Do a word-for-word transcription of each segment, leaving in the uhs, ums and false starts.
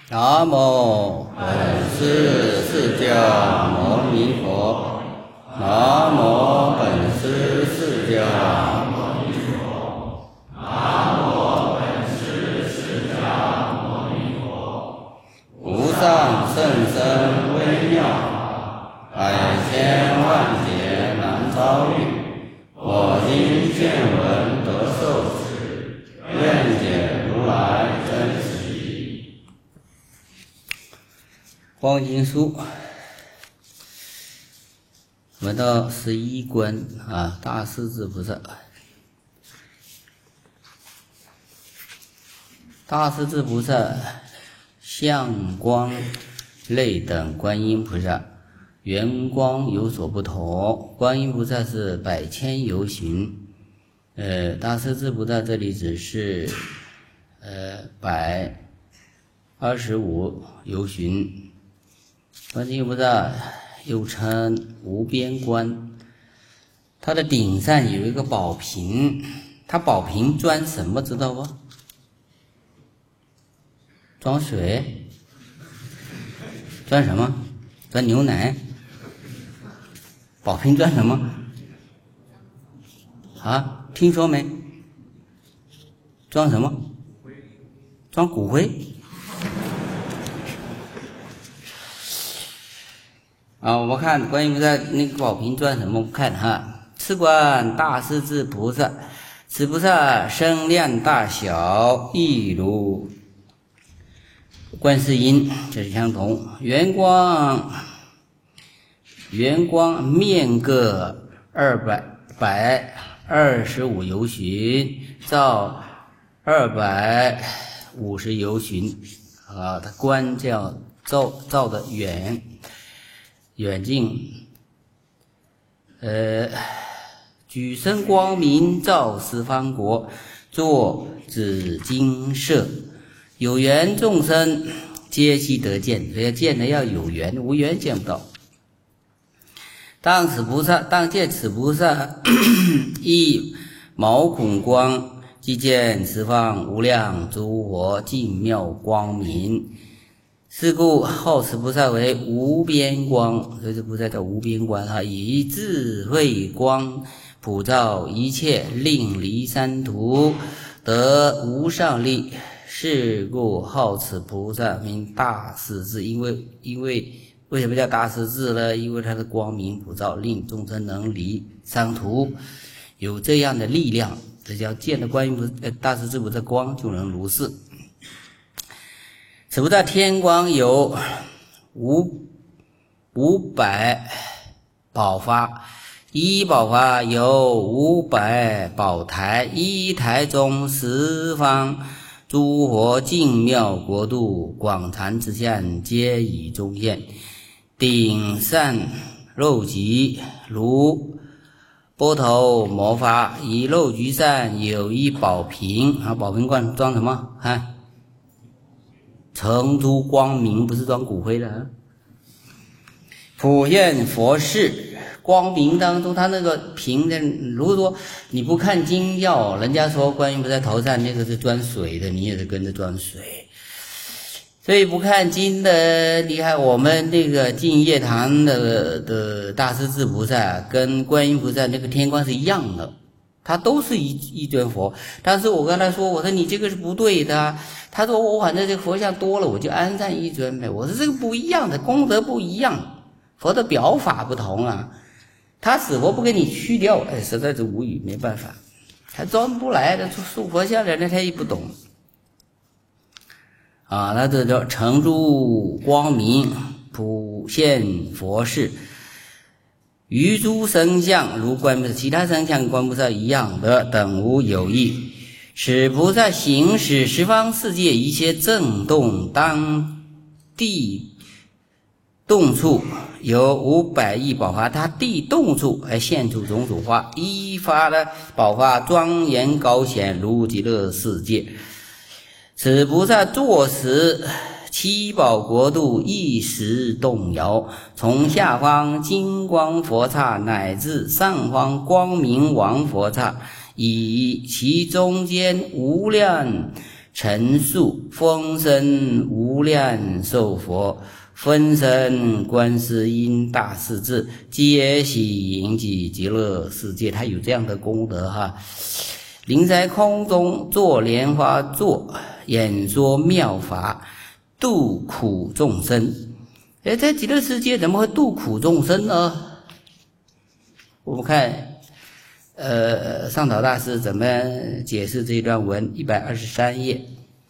南无本师释迦牟尼佛。南无本师释迦牟尼佛。南无本师释迦牟尼佛。无上甚深微妙法，百千万劫难遭遇。我今见闻得受持，愿解如来真实义。光经书，我们到十一关啊，大势至菩萨。大势至菩萨相光类等观音菩萨圆光有所不同。观音菩萨是百千由旬，呃，大势至菩萨这里只是呃百二十五由旬。观世音菩萨又称无边观，它的顶上有一个宝瓶，它宝瓶装什么知道不？装水？装什么？装牛奶？宝瓶装什么？啊，听说没？装什么？装骨灰？啊，我们看观音菩萨那个宝瓶装什么？我们看哈，此观大势至菩萨，此菩萨身量大小，亦如观世音，这是相同。圆光，圆光面各二百百二十五由旬，照二百五十由旬啊，它观叫照照的远。远近，呃，举身光明照十方国，作紫金色，有缘众生皆悉得见。所以见的要有缘，无缘见不到。当此菩萨，当见此菩萨，一毛孔光，即见十方无量诸佛净妙光明。是故号此菩萨为无边光，所以这菩萨叫无边光啊，以智慧光普照一切，令离三途，得无上利。是故号此菩萨名大势至。因为因为为什么叫大势至呢？因为他的光明普照，令众生能离三途，有这样的力量，这叫见了观音菩萨大势至菩萨光就能如是。此菩萨天光有五五百宝华，一宝华有五百宝台，一台中十方诸佛净妙国度，广禅之相皆以中现。顶上肉菊如波头摩发，以肉菊上有一宝瓶啊，宝瓶罐装什么？看。成珠光明，不是装骨灰的啊。普现佛事，光明当中，他那个瓶的，如果说你不看经要，人家说观音菩萨头上那个是装水的，你也是跟着装水。所以不看经的，你看我们那个净业堂的的大势至菩萨跟观音菩萨那个天光是一样的。他都是一一尊佛，但是我跟他说，我说你这个是不对的。他说我反正这个佛像多了，我就安上一尊呗。我说这个不一样的，功德不一样，佛的表法不同啊。他死活不给你去掉，哎，实在是无语，没办法，他装不来的，塑佛像的人他也不懂啊。那这叫成珠光明，普现佛事。于诸生相如观菩萨，其他生相观菩萨一样的，等无有异。使菩萨行使十方世界一切震动当地动处，有五百亿宝华，他地动处还现出种种花，一发的宝花庄严高显，如极乐世界。此菩萨坐时，七宝国度一时动摇，从下方金光佛刹乃至上方光明王佛刹，以其中间无量陈述风声无量寿佛，分身观世音大势至，皆悉引起极乐世界。他有这样的功德哈。临在空中坐莲花座，演说妙法，度苦众生。哎，在极乐世界怎么会度苦众生呢？我们看呃，上岛大师怎么解释这段文，一百二十三页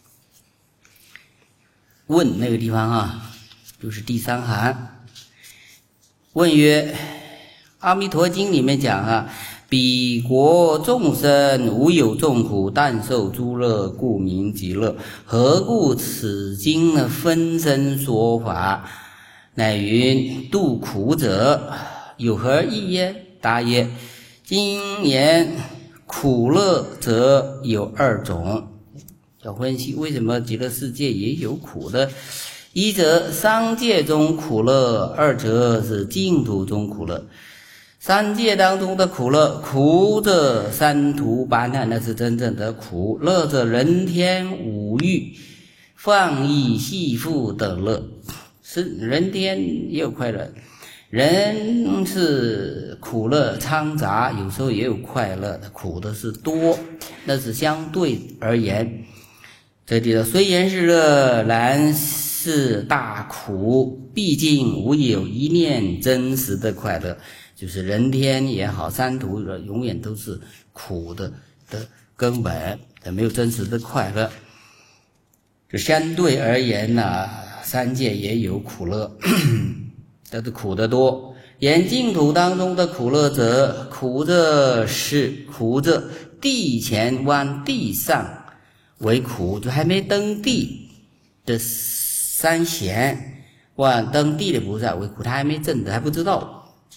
问那个地方啊，就是第三行。问曰：阿弥陀经里面讲啊，彼国众生无有众苦，但受诸乐，故名极乐。何故此经呢分身说法，乃云度苦者，有何意耶？答曰：今言苦乐则有二种。要分析为什么极乐世界也有苦的。一则三界中苦乐，二则是净土中苦乐。三界当中的苦乐，苦者三途八难，那是真正的苦；乐者人天五欲放逸戏复的乐。是人天也有快乐，人是苦乐掺杂，有时候也有快乐的，苦的是多，那是相对而言。这里的虽然是乐，然是大苦，毕竟无有一念真实的快乐。就是人天也好，三途永远都是苦的的根本，也没有真实的快乐。就相对而言呢、啊，三界也有苦乐，但是苦得多。言净土当中的苦乐者，苦者是苦者地前往地上为苦，就还没登地的三贤往登地的菩萨为苦，他还没证的，还不知道。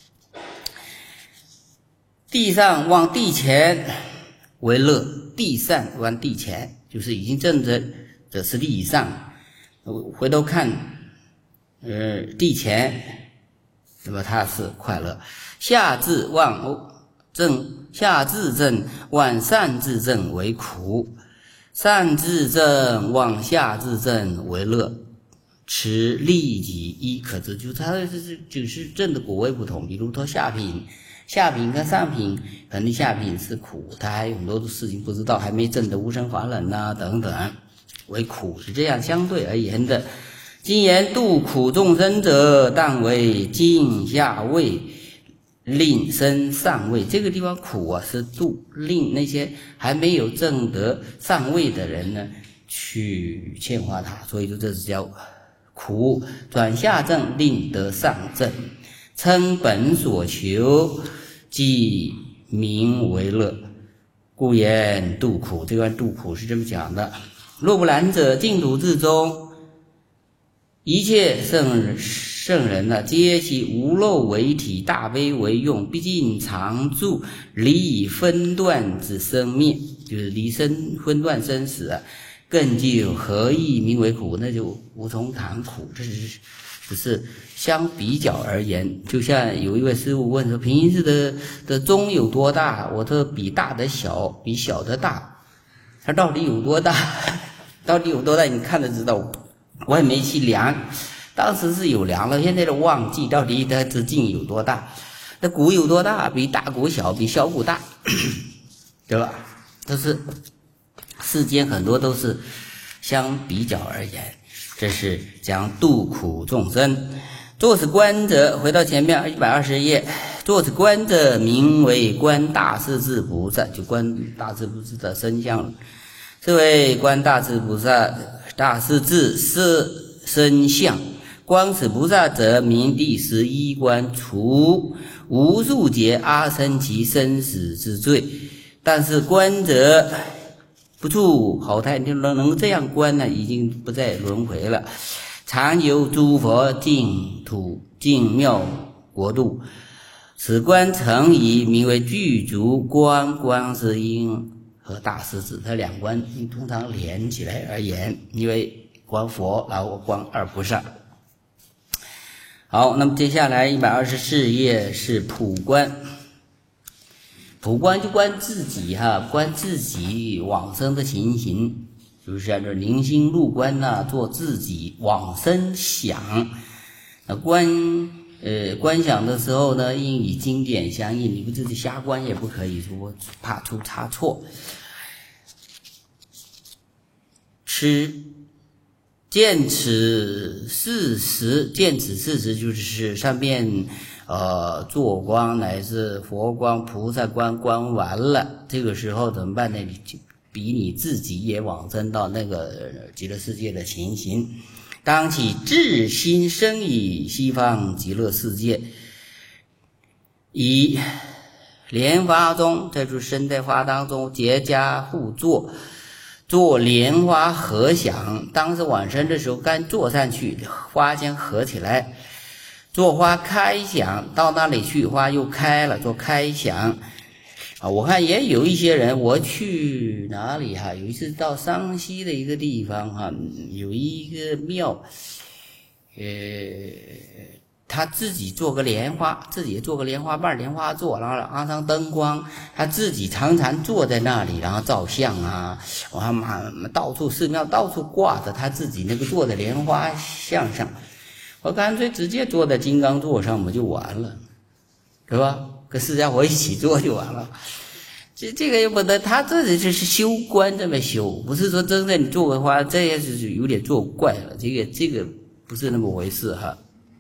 地上往地前为乐，地上往地前就是已经证的这是地上。回头看呃地前，那么它是快乐。下至往正下至正往上至正为苦，上至正往下至正为乐。此利己一可知，就它是只是正的果位不同。比如说下品下品跟上品，肯定下品是苦，他还有很多的事情不知道，还没证得无生法忍啊等等，为苦，是这样相对而言的。今言度苦众生者，但为尽下位，令生上位。这个地方苦啊，是度令那些还没有证得上位的人呢，去劝化他，所以说这是叫苦。转下正，令得上正，称本所求，即名为乐，故言度苦。这段度苦是这么讲的。若不然者，净土之中一切圣圣人呢、啊，皆其无漏为体，大悲为用，毕竟常住离以分断之生灭，就是离生分断生死啊，更就何意名为苦？那就无从谈苦，这是只是相比较而言。就像有一位师父问说，平行寺的的钟有多大？我说比大的小，比小的大。它到底有多大？到底有多大？你看得知道。我也没去量，当时是有量了，现在都忘记到底它直径有多大。那鼓有多大？比大鼓小，比小鼓大，对吧？都是世间很多都是相比较而言。这是讲度苦众生。作此观者，回到前面一百二十页，作此观者名为观大势至菩萨，就观大势菩萨的身相。这位观大势菩萨大势至是身相，观此菩萨者名第十一观，除无数劫阿僧祇生死之罪。但是观者不处好胎，能能这样观呢，已经不再轮回了，常游诸佛净土净妙国度。此观曾以名为具足观观世音和大势至，它两观通常连起来而言，因为观佛然后观二菩萨。好，那么接下来一百二十四页是普观。普观就观自己哈，观自己往生的情形， 就是按照凝心入观呐、啊，做自己往生想。那观呃观想的时候呢，应以经典相应，你不自己瞎观也不可以，说怕出差错。吃见此事实，见此事实就是上面呃坐光乃至佛光、菩萨光观完了，这个时候怎么办呢？你比你自己也往生到那个极乐世界的情形。当起至心生以西方极乐世界，以莲花中，这就是身在花当中结跏互坐，做莲花合想。当时往生的时候，刚坐上去，花先合起来，做花开想，到那里去，花又开了，做开想。啊，我看也有一些人，我去哪里哈、啊？有一次到山西的一个地方哈、啊，有一个庙，呃，他自己做个莲花，自己做个莲花瓣、莲花座，然后安上灯光，他自己常常坐在那里，然后照相啊，我看嘛，到处寺庙到处挂着他自己那个做的莲花像上，我干脆直接坐在金刚座上嘛就完了，是吧？跟释迦佛一起做就完了，这这个又不得，他这里就是修观这么修，不是说真正你做的话，这也是有点做怪了，这个这个不是那么回事哈。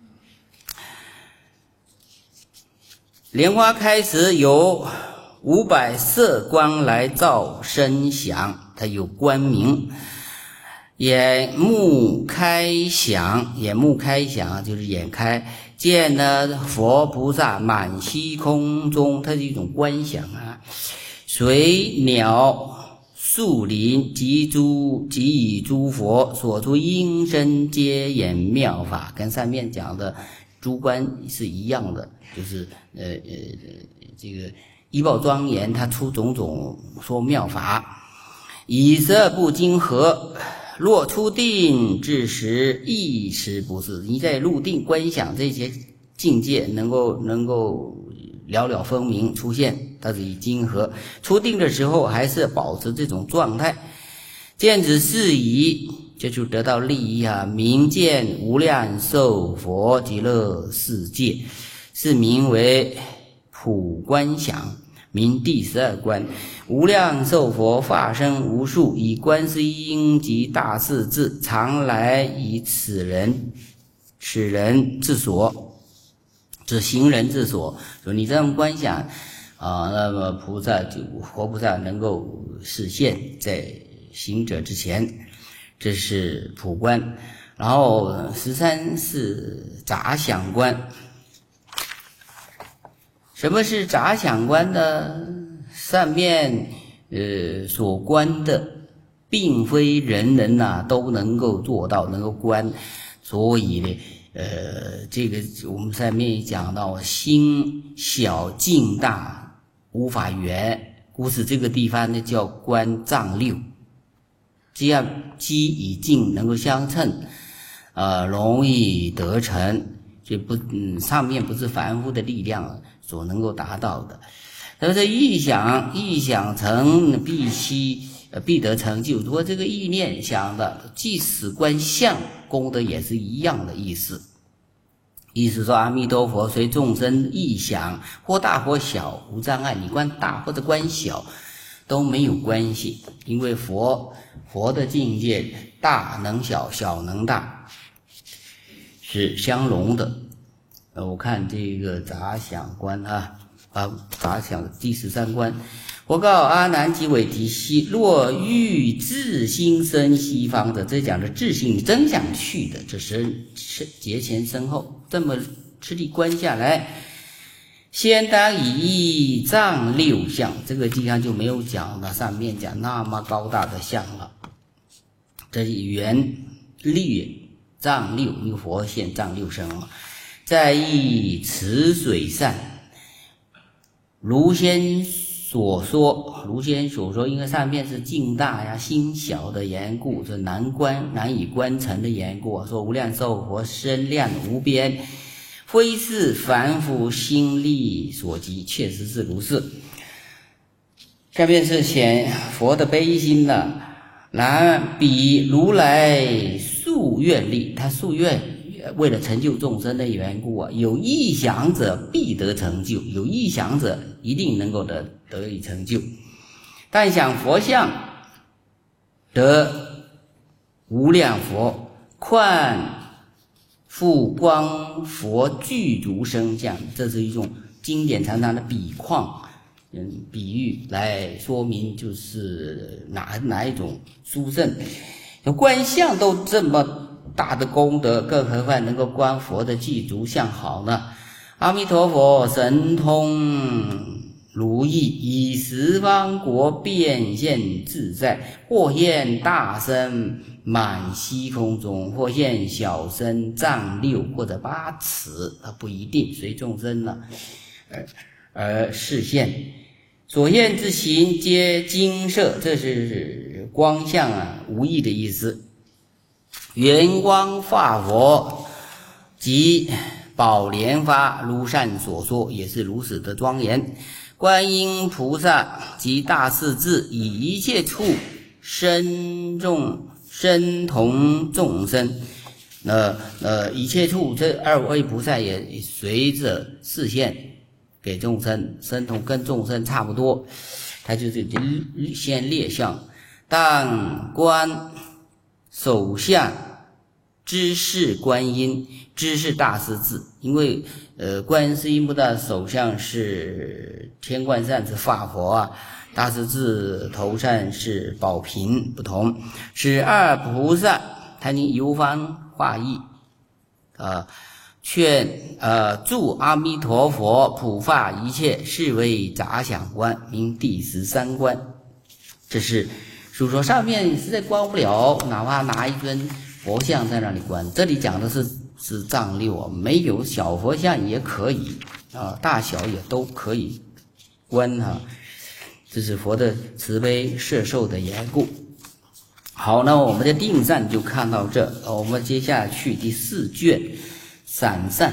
莲花开时有五百色光来照身想，它有光明。眼目开想，眼目开想就是眼开，见呢佛菩萨满虚空中，它是一种观想啊。随鸟树林及诸及以诸佛所出音声皆演妙法，跟上面讲的诸观是一样的，就是呃呃这个依报庄严，它出种种说妙法，以色不经合。若出定之时，一时不是。你在入定观想这些境界，能够能够了了分明出现，它是以经合。出定的时候，还是保持这种状态。见此事宜，这就得到利益啊！明见无量寿佛极乐世界，是名为普观想。名第十二观，无量寿佛化身无数，以观世音及大势至，常来以此人此人之所，指行人之所。说你这样观想啊，那么菩萨就活菩萨能够实现在行者之前，这是普观。然后十三是杂想观。什么是杂想观呢？上面呃所观的，并非人人呐、啊、都能够做到，能够观。所以呢，呃，这个我们上面讲到，心小境大，无法圆，故此这个地方呢叫观藏六。这样机与境能够相称，呃，容易得成。这不，嗯，上面不是凡夫的力量所能够达到的。但是意想，意想成必须呃必得成就。如果这个意念想的，即使观相功德也是一样的意思。意思说，阿弥陀佛随众生意想，或大或小无障碍，你观大或者观小都没有关系，因为佛佛的境界大能小，小能大，是相容的。呃，我看这个杂想观啊，啊，杂想第十三观，佛告阿难及韦提希：若欲自心生西方的，这讲的自心，你真想去的，这是节前身后这么吃力观下来，先当以藏六相，这个地方就没有讲了，上面讲那么高大的相了。这是圆略藏六，因为佛现藏六身了。在意池水上，如先所说，如先所说，因为上面是境大呀、心小的缘故，这难观难以观成的缘故。说无量寿佛身量无边，非是凡夫心力所及，确实是如是。下面是显佛的悲心了。 然彼如来夙愿力，他夙愿为了成就众生的缘故啊，有意想者必得成就，有意想者一定能够得得以成就。但想佛像得无量佛，况复光佛具足身相，这是一种经典常常的比况，嗯，比喻来说明就是哪哪一种殊胜。观相都这么大的功德，更何况能够观佛的具足相好呢？阿弥陀佛神通如意，以十方国变现自在，或现大身满虚空中，或现小身丈六或者八尺，它不一定随众生呢而而示现。所现之形皆金色，这是光相啊，无异的意思。圆光化佛即宝莲花，如上所说，也是如此的庄严。观音菩萨及大势至，以一切处身众身同众生。那呃，一切处这二位菩萨也随着示现给众生，身同跟众生差不多，他就是先列相。但观首相知是观音，知是大势至，因为呃，观世音菩萨首相是天冠扇子法佛啊，大势至头上是宝瓶，不同。使二菩萨他经游方化义，呃，劝呃助阿弥陀佛普化一切，是为杂想观，名第十三观。这是书说上面实在观不了，哪怕拿一尊佛像在那里观，这里讲的是是丈六啊，没有小佛像也可以啊，大小也都可以观啊，这是佛的慈悲摄受的缘故。好，那我们的定善就看到这，我们接下去第四卷散善。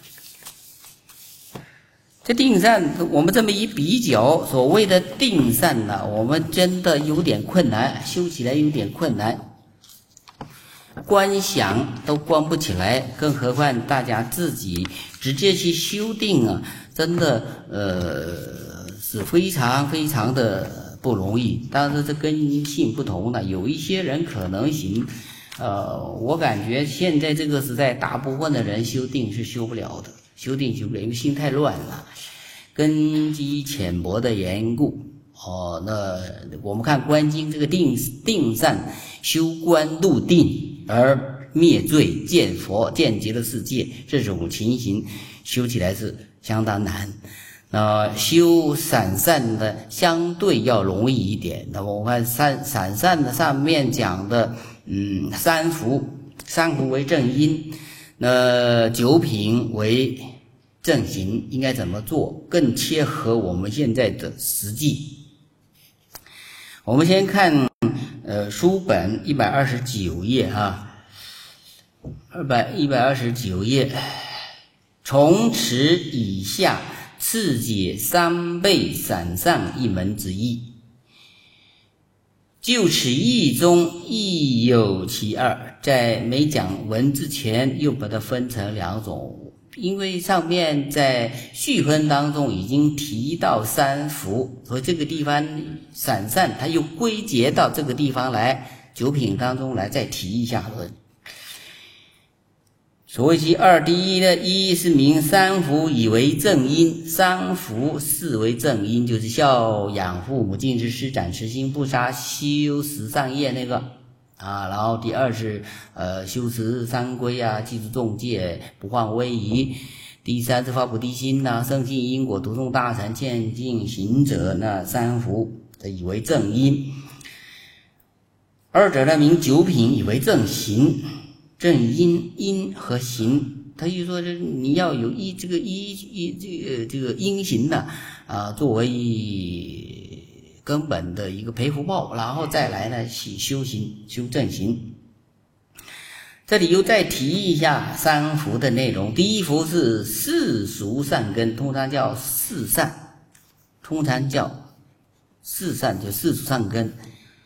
这定善我们这么一比较，所谓的定善呢，我们真的有点困难，修起来有点困难，观想都观不起来，更何况大家自己直接去修定啊，真的呃是非常非常的不容易。但是这根性不同了，有一些人可能行，呃，我感觉现在这个时代，大部分的人修定是修不了的，修定修不了，因为心太乱了，根基浅薄的缘故。哦，那我们看观经这个定定善，修观入定而灭罪，见佛见极乐世界，这种情形修起来是相当难。那修散善的相对要容易一点。那么我看散散善的上面讲的，嗯，三福，三福为正因，那九品为正行，应该怎么做更切合我们现在的实际？我们先看呃书本一百二十九页啊，二百一百二十九页，从此以下次解三倍散善一门之一。就此义中亦有其二，在没讲文之前又把它分成两种，因为上面在序分当中已经提到三福，所以这个地方散善它又归结到这个地方来，九品当中来再提一下的。所谓其二，第一呢，一是名三福以为正因，三福视为正因，就是孝养父母、敬之施展、慈心不杀、修十善业那个啊。然后第二是呃修持三规啊，记住众戒，不患威仪。第三是发菩提心呐、啊，深信因果，读诵大乘，渐进行者，那三福以为正因。二者呢，名九品以为正行。正因因和行，他就说这你要有一这个一一这个这个因行呢啊，作为根本的一个培福报，然后再来呢修行修正行。这里又再提一下三福的内容。第一福是世俗善根，通常叫世善，通常叫世善，就世俗善根。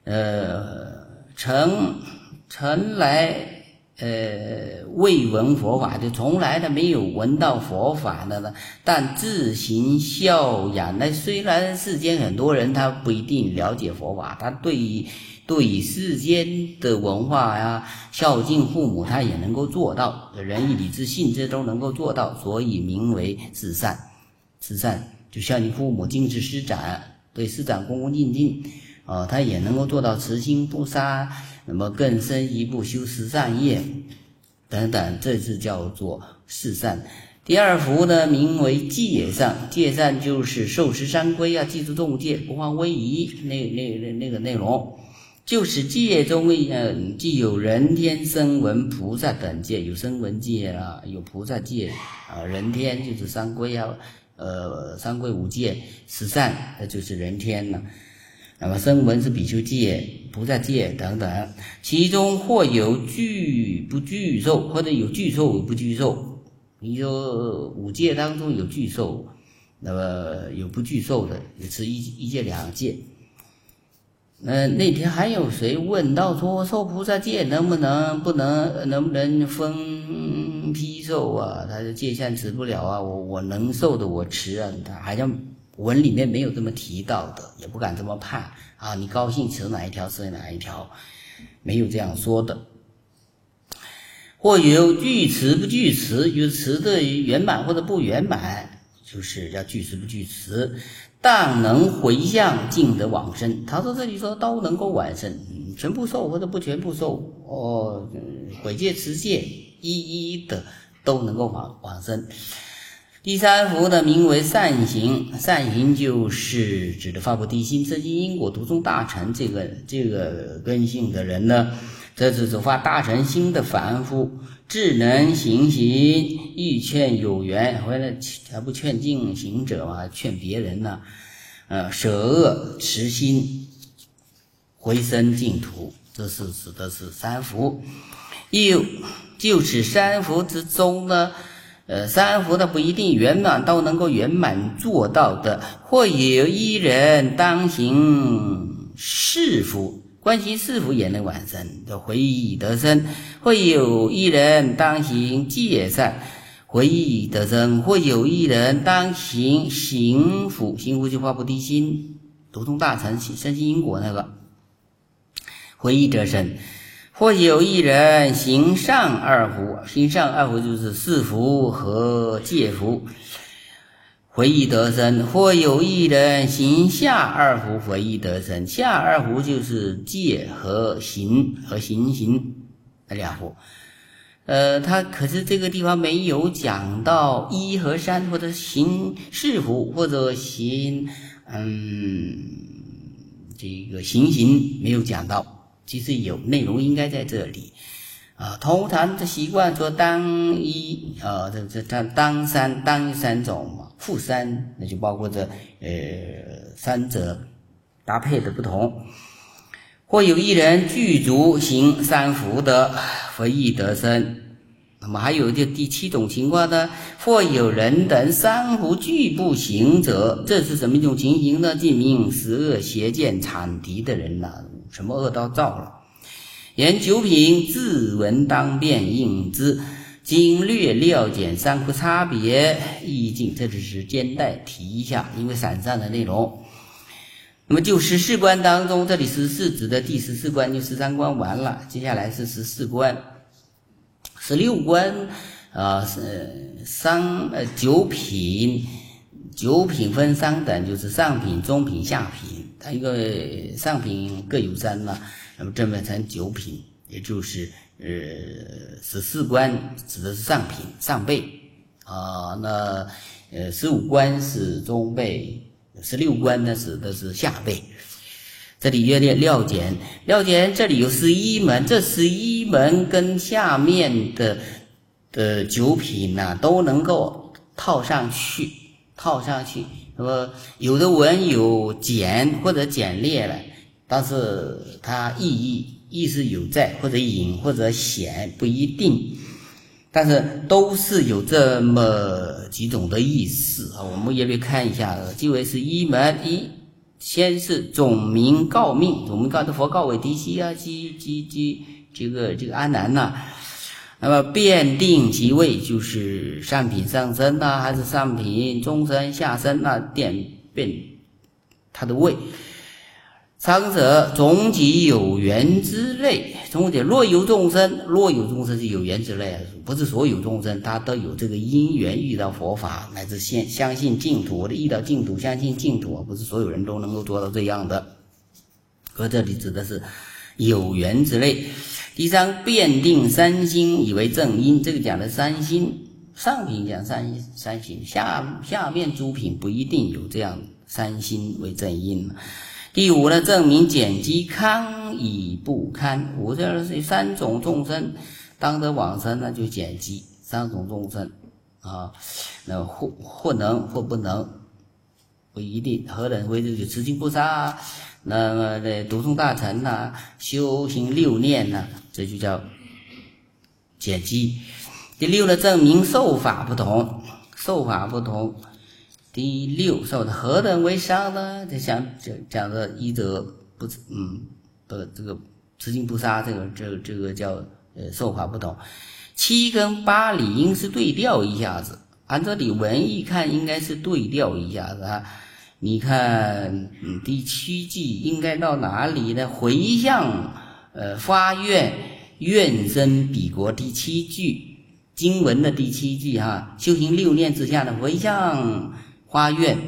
呃，曾曾来呃未闻佛法，就从来他没有闻到佛法的呢，但自行孝养。那虽然世间很多人他不一定了解佛法，他对于对世间的文化呀、孝敬父母，他也能够做到，仁义礼智信这都能够做到，所以名为至善。至善就孝敬父母、敬事师长，对师长恭恭敬敬，呃，他也能够做到慈心不杀。那么更深一步修十善业等等，这是叫做至善。第二福呢，名为戒善。戒善就是受持三规啊，记住众戒，不犯威仪，那那那那个内容。就是戒中呃，既有人天声闻菩萨等戒，有声闻戒啊，有菩萨戒啊，人天就是三规啊，呃，三规五戒，十善那就是人天了。那么声闻是比丘戒、菩萨戒等等，其中或有具不具受，或者有具受不具受。你说五戒当中有具受，那么有不具受的，也是一一戒两戒。呃，那天还有谁问到说受菩萨戒能不能不能能不能分批受啊？他的戒限持不了啊，我我能受的我持啊，他好像文里面没有这么提到的，也不敢这么判啊。你高兴持哪一条是哪一条，没有这样说的。或有具持不具持，就是持的圆满或者不圆满，就是叫具持不具持。但能回向尽得往生。他说这里说都能够往生，全部受或者不全部受哦，毁戒持戒一一的都能够往往生。第三福呢，名为善行。善行就是指的发菩提心、深信因果、读诵大乘这个这个根性的人呢，这是指发大乘心的凡夫，智能行行，欲劝有缘，回来还不劝进行者嘛，劝别人呢、啊，呃，舍恶持心，回生净土，这是指的是三福。又就此三福之中呢，呃，三福的不一定圆满都能够圆满做到的，或有一人当行四福。观行四福也能往生，叫回忆得生；会有一人当行戒善，回忆得生；会有一人当行行福，行福就发菩提心，读诵大乘，深信因果那个，回忆得生；或有一人行上二福，行上二福就是四福和戒福，回忆得生；或有一人行下二福，回忆得生。下二福就是戒和行和行行两福。呃，他可是这个地方没有讲到一和三，或者行四福，或者行嗯这个行行没有讲到，其实有内容应该在这里。啊，通常的习惯说当一，呃，这这当当三当三种嘛，负三，那就包括这呃三者搭配的不同。或有一人具足行三福的，回忆得生。那么还有这第七种情况呢，或有人等三福俱不行者，这是什么一种情形呢？即名十恶邪见产敌的人呐、啊，什么恶都造了。言九品自闻当辨应之，经略料简三福差别意境，这只是简带提一下，因为散散的内容。那么就十四关当中，这里十四指的第十四关就十三关完了，接下来是十四关，十六关啊是三呃九品，九品分三等，就是上品、中品、下品，它一个上品各有三嘛。那么这么成九品，也就是呃十四关指的是上品上辈啊、呃，那呃十五关是中辈，十六关呢指的是下辈。这里约略料简，料简这里有十一门，这十一门跟下面的的九品呢、啊、都能够套上去，套上去。那么有的文有简或者简略了。但是它意义意思有在，或者隐或者显不一定，但是都是有这么几种的意思啊。我们也别看一下，即为是一门一先是总名告命，总名告的佛告为嫡系啊，及及及这个这个阿难呐、啊。那么辨定其位，就是上品上身呐、啊，还是上品中身下身呐、啊？辨辨他的位。常者总己有缘之类，总解若有众生，若有众生是有缘之类，不是所有众生他都有这个因缘遇到佛法，乃至相相信净土，或者遇到净土相信净土，不是所有人都能够做到这样的。而这里指的是有缘之类。第三，辨定三心以为正因，这个讲的三心，上品讲三三心，下下面诸品不一定有这样三心为正因。第五呢，证明减机堪以不堪。五这是三种众生当得往生，那就减机三种众生啊，那或或能或不能，不一定。何等为这个持经菩萨，那么这读诵大乘呐、啊，修行六念呐、啊，这就叫减机。第六呢，证明受法不同，受法不同。第六，受的何等为上呢？这讲讲的一则不嗯不这个持经菩萨这个这个这个叫呃受法不同。七跟八理应是对调一下子，按照你文艺看应该是对调一下子啊。你看嗯第七句应该到哪里呢？回向呃发愿愿生彼国，第七句经文的第七句哈，修行六念之下的回向发愿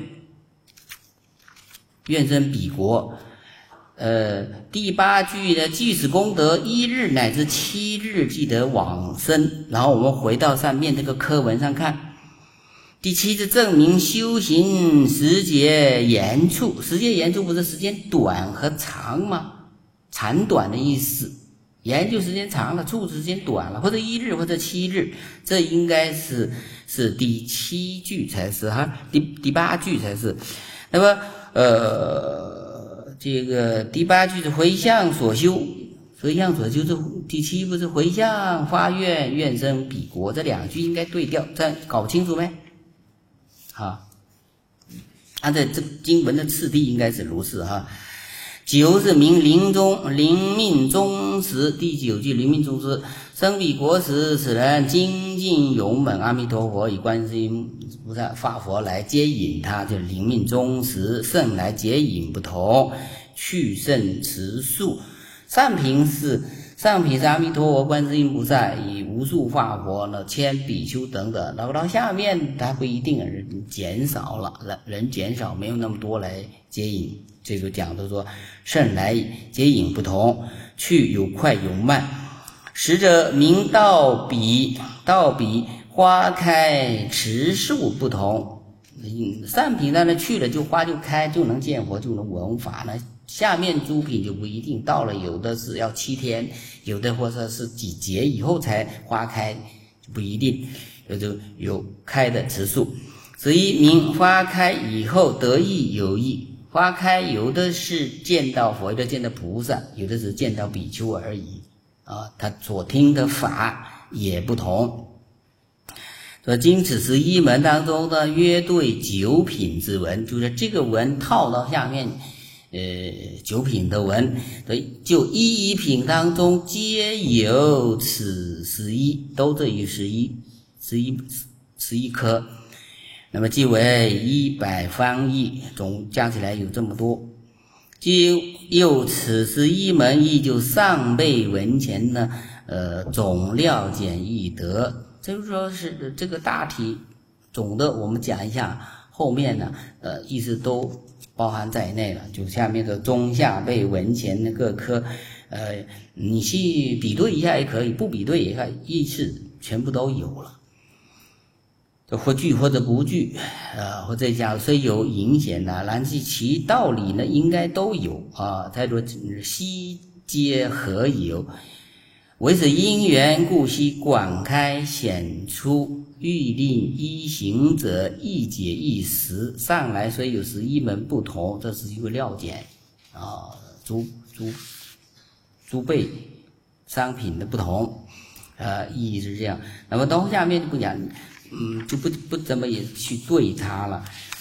愿生彼国。呃，第八句呢，即使功德一日乃至七日即得往生。然后我们回到上面这个课文上看，第七是证明修行时节延促，时节延促不是时间短和长吗？长短的意思，研究时间长了，处时间短了，或者一日或者七日，这应该是是第七句才是哈，第第八句才是。那么呃，这个第八句是回向所修，回向所修是第七不是回向发愿愿生彼国，这两句应该对调，这搞清楚没？啊，按照这经文的次第应该是如是哈。九是明临终临命终时，第九句临命终时，生彼国时，此人精进勇猛，阿弥陀佛以观世音菩萨法佛来接引他，就是临命终时，圣来接引不同，去圣持数。上品是上品是阿弥陀佛观世音菩萨以无数法佛呢，千比丘等等，然后到下面他不一定人减少了，人减少没有那么多来接引。这个讲的说圣来接引不同，去有快有慢。十者明道比道比花开持数不同。上品当然去了就花就开，就能见佛就能闻法呢。下面诸品就不一定，到了有的是要七天，有的或者是几节以后才花开，就不一定，有就有开的持数。十一明花开以后得益有益。花开有的是见到佛，有的见到菩萨，有的是见到比丘而已啊，他所听的法也不同。所以经此十一门当中呢，约对九品之文，就是这个文套到下面呃九品的文，所以就一一品当中皆有此十一，都这一十一十一十一科。那么即为一百方义，总加起来有这么多。即又此十一门义，就上辈文前呢，呃，总料简易得。就是说是这个大体总的，我们讲一下，后面呢，呃，意思都包含在内了。就下面的中下辈文前的各科，呃，你去比对一下也可以，不比对也可以，意思全部都有了。或具或者不具，呃，或者讲虽有隐显呐，然其其道理呢，应该都有啊。再说悉皆何有，唯是因缘故悉广开显出，欲令依行者一解一实。上来虽有十一门不同，这是一个料简啊，诸诸诸辈商品的不同，呃，意义是这样。那么到下面就不讲。嗯，就不不怎么也去对它了。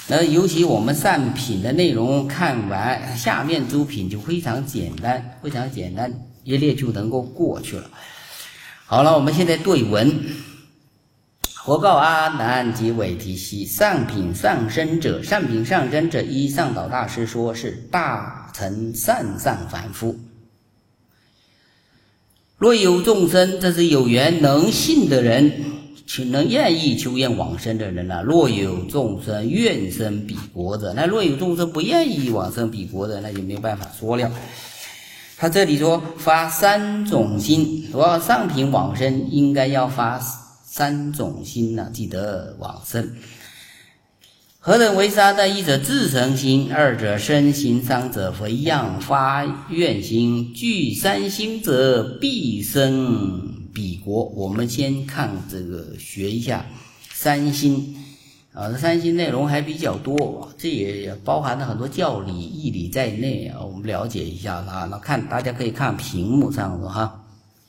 那尤其我们上品的内容看完，下面诸品就非常简单，非常简单，一列就能够过去了。好了，我们现在对文。佛告阿难及韦提悉：上品上生者，上品上生者，依上导大师说是大乘善上凡夫。若有众生，这是有缘能信的人，请能愿意求愿往生的人了、啊。若有众生愿生彼国者，那若有众生不愿意往生彼国的，那就没有办法说了。他这里说发三种心，说上品往生应该要发三种心呢、啊，记得往生。何等为三呢？一者自成心，二者身心，三者回样发愿心。具三心者，必生彼国。我们先看这个，学一下三心啊，这三心内容还比较多，这也包含了很多教理、义理在内啊，我们了解一下啊。那看大家可以看屏幕上的哈。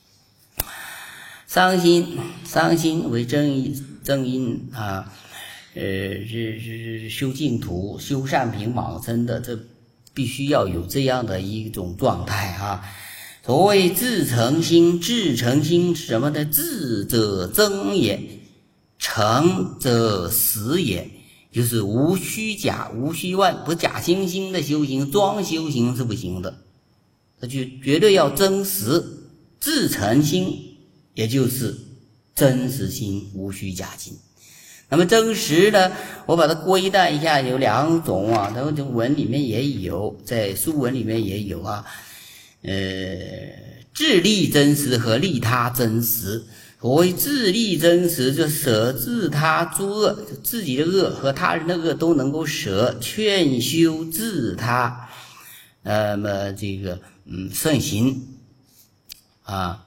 伤心，伤心为正因，正因啊。呃，是是修净土、修善品往生的，这必须要有这样的一种状态啊。所谓自成心，自成心是什么呢？自者真也，成者实也，就是无虚假、无虚妄，不假惺惺的修行，装修行是不行的，那就绝对要真实。自成心，也就是真实心，无虚假心。那么真实呢，我把它归纳一下，有两种啊，它这文里面也有，在书文里面也有啊。呃，自利真实和利他真实。所谓自利真实，就舍自他诸恶，就自己的恶和他人的恶都能够舍，劝修自他。那么这个嗯圣行啊。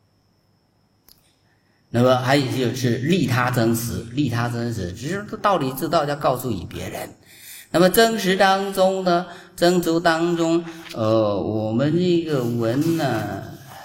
那么还有就是利他真实，利他真实，只是道理知道要告诉于别人。那么真实当中呢，真实当中，呃，我们这个文呢，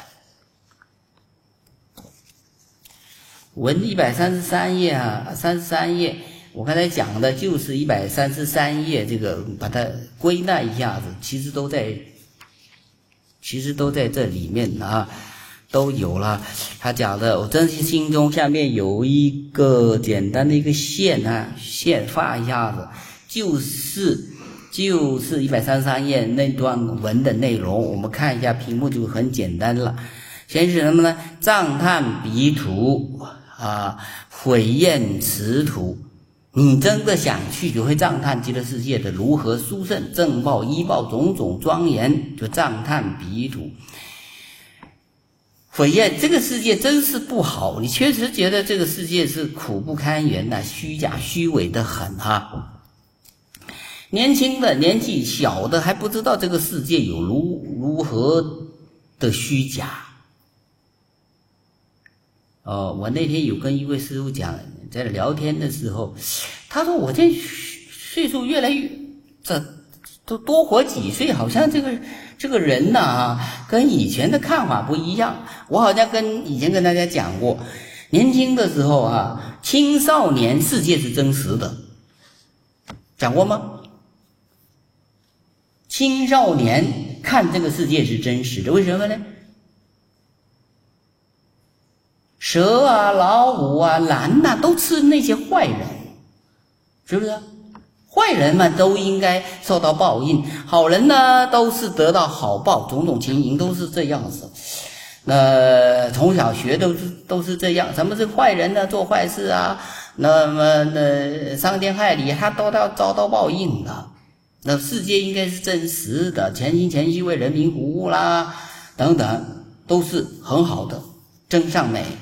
文一百三十三页啊，三十三页，我刚才讲的就是一百三十三页，这个把它归纳一下子，其实都在，其实都在这里面啊。都有了，他讲的我真心心中下面有一个简单的一个线啊，线画一下子，就是就是一百三十三页那段文的内容，我们看一下屏幕就很简单了。先是什么呢？赞叹彼土啊，毁厌此土。你真的想去，就会赞叹极乐世界的如何殊胜，正报依报种种庄严，就赞叹彼土。毁厌这个世界真是不好，你确实觉得这个世界是苦不堪言呐、啊，虚假虚伪的很啊。年轻的年纪小的还不知道这个世界有如如何的虚假。哦，我那天有跟一位师父讲，在聊天的时候，他说我这岁数越来越这都多活几岁，好像这个这个人呢、啊，跟以前的看法不一样。我好像跟以前跟大家讲过，年轻的时候啊，青少年世界是真实的，讲过吗？青少年看这个世界是真实的，为什么呢？蛇啊、老虎啊、狼啊，都吃那些坏人，是不是？坏人们都应该受到报应，好人呢都是得到好报，种种情形都是这样子。那从小学都是都是这样，什么是坏人呢？做坏事啊，那么那伤天害理，他都要遭到报应的。那世界应该是真实的，全心全意为人民服务啦，等等，都是很好的，真善美。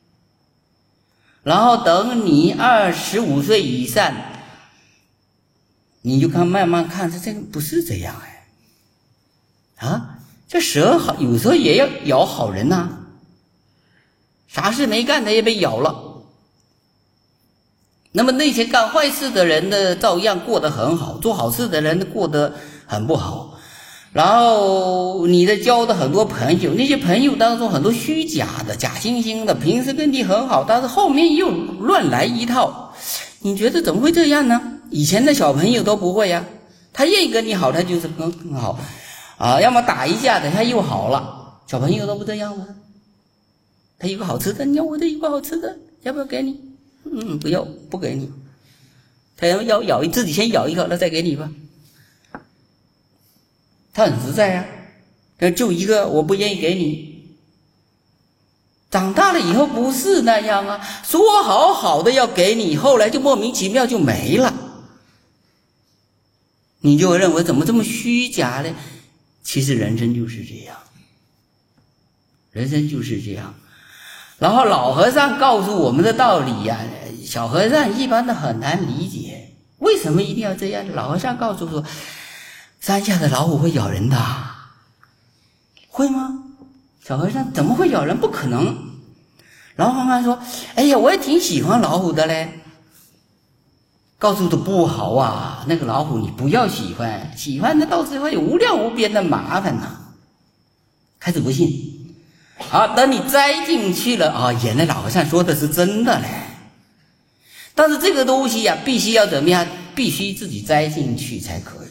然后等你二十五岁以上，你就看慢慢看，这这个不是这样哎，啊，这蛇好有时候也要咬好人呐、啊，啥事没干的也被咬了。那么那些干坏事的人呢，照样过得很好；做好事的人过得很不好。然后你的交的很多朋友，那些朋友当中很多虚假的、假惺惺的，平时跟你很好，但是后面又乱来一套。你觉得怎么会这样呢？ 以前的小朋友都不会呀、啊，他愿意跟你好，他就是更更好啊。要么打一架，等下又好了。小朋友都不这样吗？他有个好吃的，你要我这有个好吃的，要不要给你？嗯，不要，不给你。他要咬咬自己先咬一口，那再给你吧。他很实在啊，就一个我不愿意给你。长大了以后不是那样啊，说好好的要给你，后来就莫名其妙就没了。你就认为怎么这么虚假呢？其实人生就是这样，人生就是这样。然后老和尚告诉我们的道理呀、啊，小和尚一般的很难理解，为什么一定要这样？老和尚告诉说，山下的老虎会咬人的，会吗？小和尚怎么会咬人？不可能。然后妈妈说：“哎呀，我也挺喜欢老虎的嘞。”告诉的不好啊，那个老虎你不要喜欢，喜欢的到时候有无量无边的麻烦呐、啊。开始不信，啊，等你栽进去了啊，原来老和尚说的是真的嘞。但是这个东西呀、啊，必须要怎么样？必须自己栽进去才可以。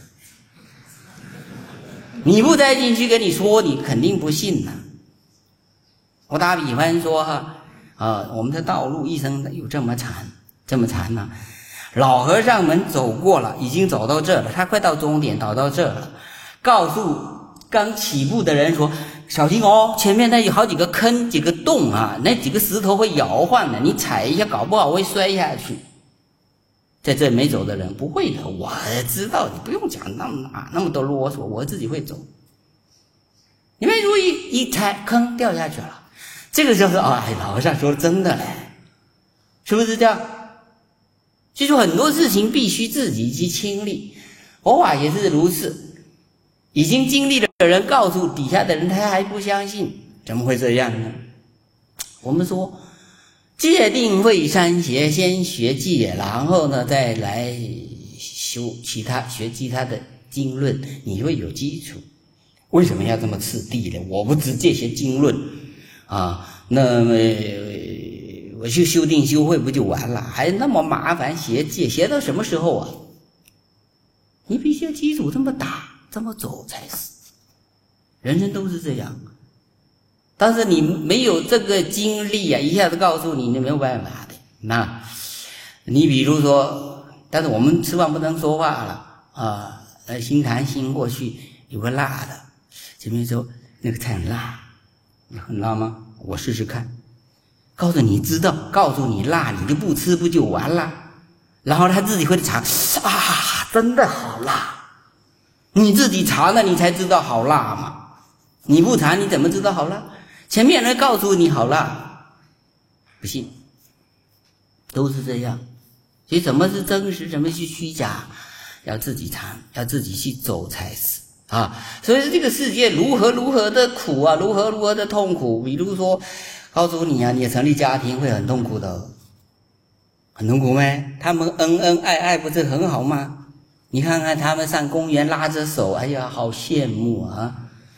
你不栽进去跟你说，你肯定不信呐、啊。我打比方说哈，啊，我们的道路一生有这么长，这么长呢、啊。老和尚们走过了，已经走到这了，他快到终点，走到这了，告诉刚起步的人说：“小心哦，前面那有好几个坑，几个洞啊，那几个石头会摇晃的，你踩一下，搞不好会摔下去。”在这没走的人不会的，我知道，你不用讲那么那么多啰嗦，我自己会走。你们如意一踩，坑掉下去了。这个时候说：“哎，老和尚说的真的嘞，是不是这样？”所以说很多事情必须自己去亲历，佛法也是如此。已经经历的人告诉底下的人，他还不相信，怎么会这样呢？我们说戒定慧三学，先学戒，然后呢再来修其他，学其他的经论，你会有基础。为什么要这么次第呢？我不直接学经论啊，那么我去修定修慧不就完了？还那么麻烦学戒，学到什么时候啊？你必须要基础这么大，这么走才是。人生都是这样，但是你没有这个经历啊，一下子告诉你，你没有办法的。那，你比如说，但是我们吃饭不能说话了啊，呃，心谈心过去有个辣的，前面说那个菜很辣，很辣吗？我试试看。告诉你知道，告诉你辣，你就不吃不就完了？然后他自己会尝啊，真的好辣。你自己尝了，你才知道好辣嘛。你不尝，你怎么知道好辣？前面人告诉你好辣，不信，都是这样。所以什么是真实，什么是虚假，要自己尝，要自己去走才是啊。所以这个世界如何如何的苦啊，如何如何的痛苦。比如说告诉你啊，你成立家庭会很痛苦的，很痛苦咩？他们恩恩爱爱不是很好吗？你看看他们上公园拉着手，哎呀，好羡慕啊！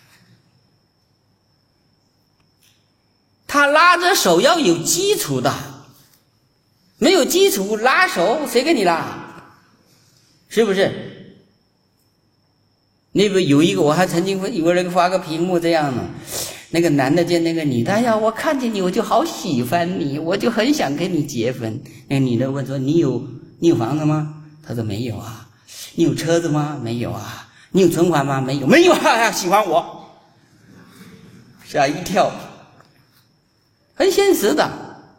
他拉着手要有基础的，没有基础拉手谁给你拉？是不是？那个有一个我还曾经有个人发个屏幕这样的，那个男的见那个女的，哎呀，我看见你我就好喜欢你，我就很想跟你结婚。那个女的问说：“你有你有房子吗？”他说：“没有啊。”“你有车子吗？”“没有啊。”“你有存款吗？”“没有。”“没有啊，喜欢我。”吓一跳，很现实的。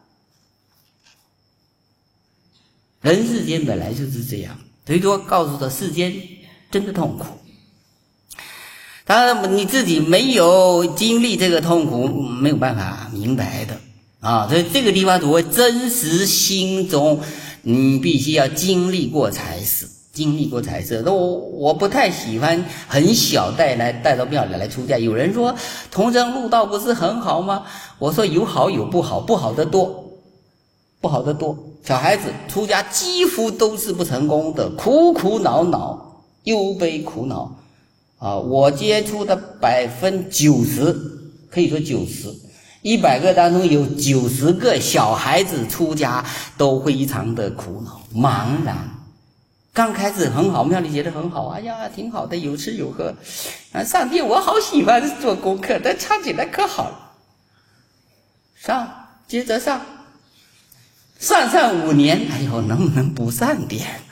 人世间本来就是这样，所以说告诉他世间真的痛苦。当然你自己没有经历这个痛苦，没有办法明白的啊。所以这个地方所谓真实心中，你必须要经历过才是，经历过才是。那我我不太喜欢很小带来带到庙里来出家。有人说同生入道不是很好吗？我说有好有不好，不好的多，不好的多。小孩子出家几乎都是不成功的，苦苦恼恼，忧悲苦恼。啊，我接触的百分九十，可以说九十，一百个当中有九十个小孩子出家都非常的苦恼茫然， 刚开始很好，庙里觉得很好，哎呀，挺好的，有吃有喝。啊，上帝，我好喜欢做功课，但唱起来可好了。上，接着上，上上五年，哎呦，能不能不上点呢？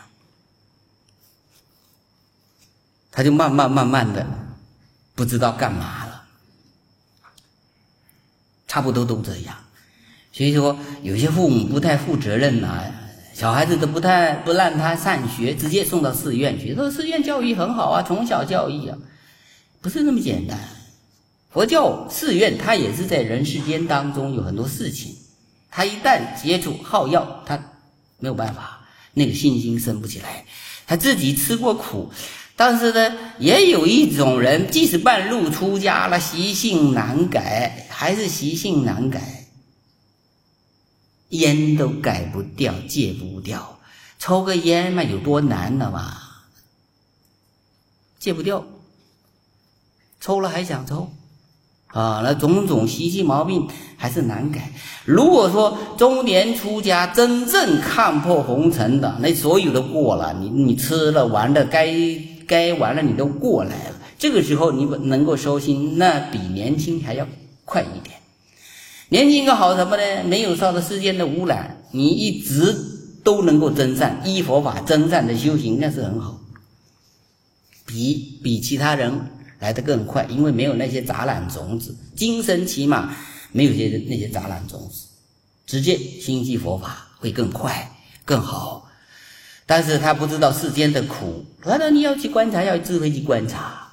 他就慢慢慢慢的不知道干嘛了，差不多都这样。所以说，有些父母不太负责任呐、啊。小孩子都不太不让他上学，直接送到寺院去。说寺院教育很好啊，从小教育啊，不是那么简单。佛教寺院它也是在人世间当中有很多事情，他一旦接触好药，他没有办法，那个信心生不起来。他自己吃过苦，但是呢，也有一种人，即使半路出家了，习性难改，还是习性难改。烟都改不掉，戒不掉，抽个烟嘛有多难了嘛？戒不掉，抽了还想抽啊，那种种习气毛病还是难改。如果说中年出家真正看破红尘的，那所有都过了，你你吃了玩的该该玩了你都过来了，这个时候你能够收心，那比年轻还要快一点。年轻个好什么呢？没有受到世间的污染，你一直都能够增善，依佛法增善的修行，那是很好，比比其他人来得更快，因为没有那些杂染种子，今生起码没有些那些杂染种子，直接心系佛法会更快更好。但是他不知道世间的苦，他说你要去观察，要智慧去观察。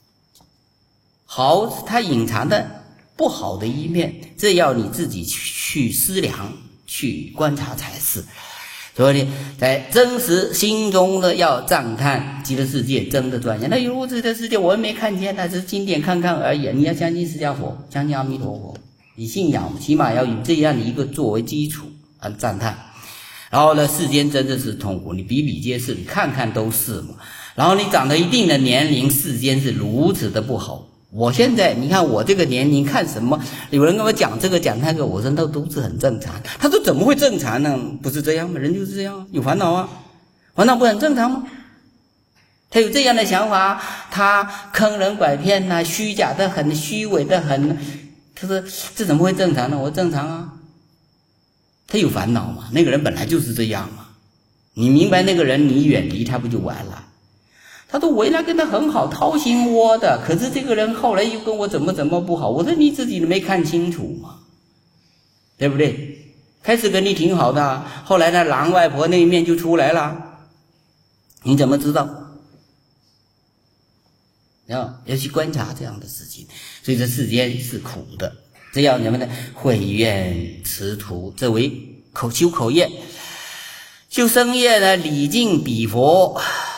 好，他隐藏的不好的一面，这要你自己去思量去观察才是。所以在真实心中的要赞叹极乐世界真的庄严。那如果极乐世界我们没看见，那是经典看看而已，你要相信释迦佛，相信阿弥陀佛，你信仰起码要以这样的一个作为基础而赞叹。然后呢，世间真的是痛苦，你比比皆是，你看看都是嘛。然后你长到一定的年龄，世间是如此的不好。我现在你看我这个年龄看什么，有人跟我讲这个讲那个，我说那都是很正常。他说怎么会正常呢？不是这样吗？人就是这样，有烦恼啊，烦恼不很正常吗？他有这样的想法，他坑人拐骗啊，虚假的很，虚伪的很，他说这怎么会正常呢？我说正常啊，他有烦恼嘛，那个人本来就是这样嘛，你明白那个人，你远离他不就完了？他说我原来跟他很好，掏心窝的，可是这个人后来又跟我怎么怎么不好。我说你自己没看清楚嘛，对不对？开始跟你挺好的，后来呢狼外婆那一面就出来了，你怎么知道？要要去观察这样的事情。所以这世间是苦的，这要什么呢？慧愿持图，这为口修口业。修身业呢，礼敬彼佛，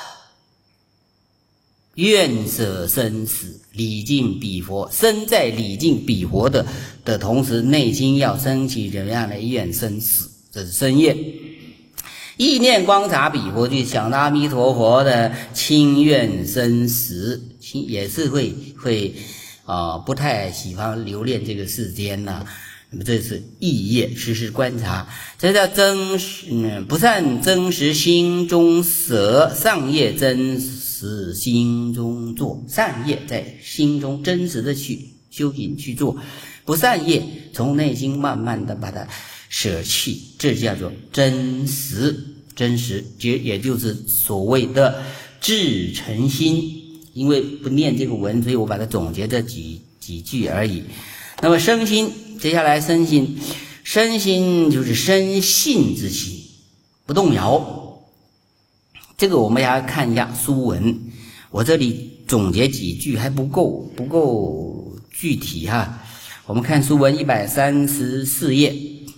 愿舍生死，礼敬彼佛。身在礼敬彼佛的的同时，内心要升起怎么样的愿生死，这是身业。意念观察彼佛，就想到阿弥陀佛的清愿生死，也是会会啊、呃、不太喜欢留恋这个世间呐、啊。那么这是意业，时时观察，这叫真实，嗯，不善真实心中舍，善业真实心中做。善业在心中真实的去修行去做，不善业从内心慢慢的把它舍弃，这叫做真实。真实也也就是所谓的至诚心。因为不念这个文，所以我把它总结这几几句而已。那么身心，接下来身心，身心就是深信之心，不动摇。这个我们要看一下书文，我这里总结几句还不够不够具体哈。我们看书文一百三十四页。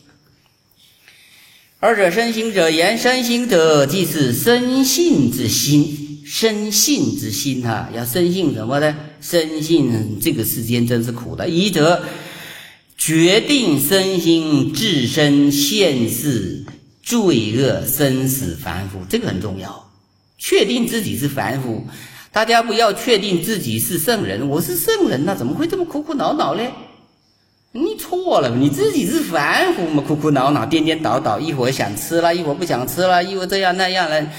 二者生心者言，生心者即是生信之心，生信之心哈、啊，要生信什么呢？生信这个世间真是苦的。一则决定身心自身现世罪恶生死凡夫，这个很重要。确定自己是凡夫，大家不要确定自己是圣人。我是圣人，那怎么会这么苦苦恼恼呢？你错了，你自己是凡夫嘛，苦苦恼恼颠颠倒倒，一会儿想吃了，一会儿不想吃了，一会儿这样那样了，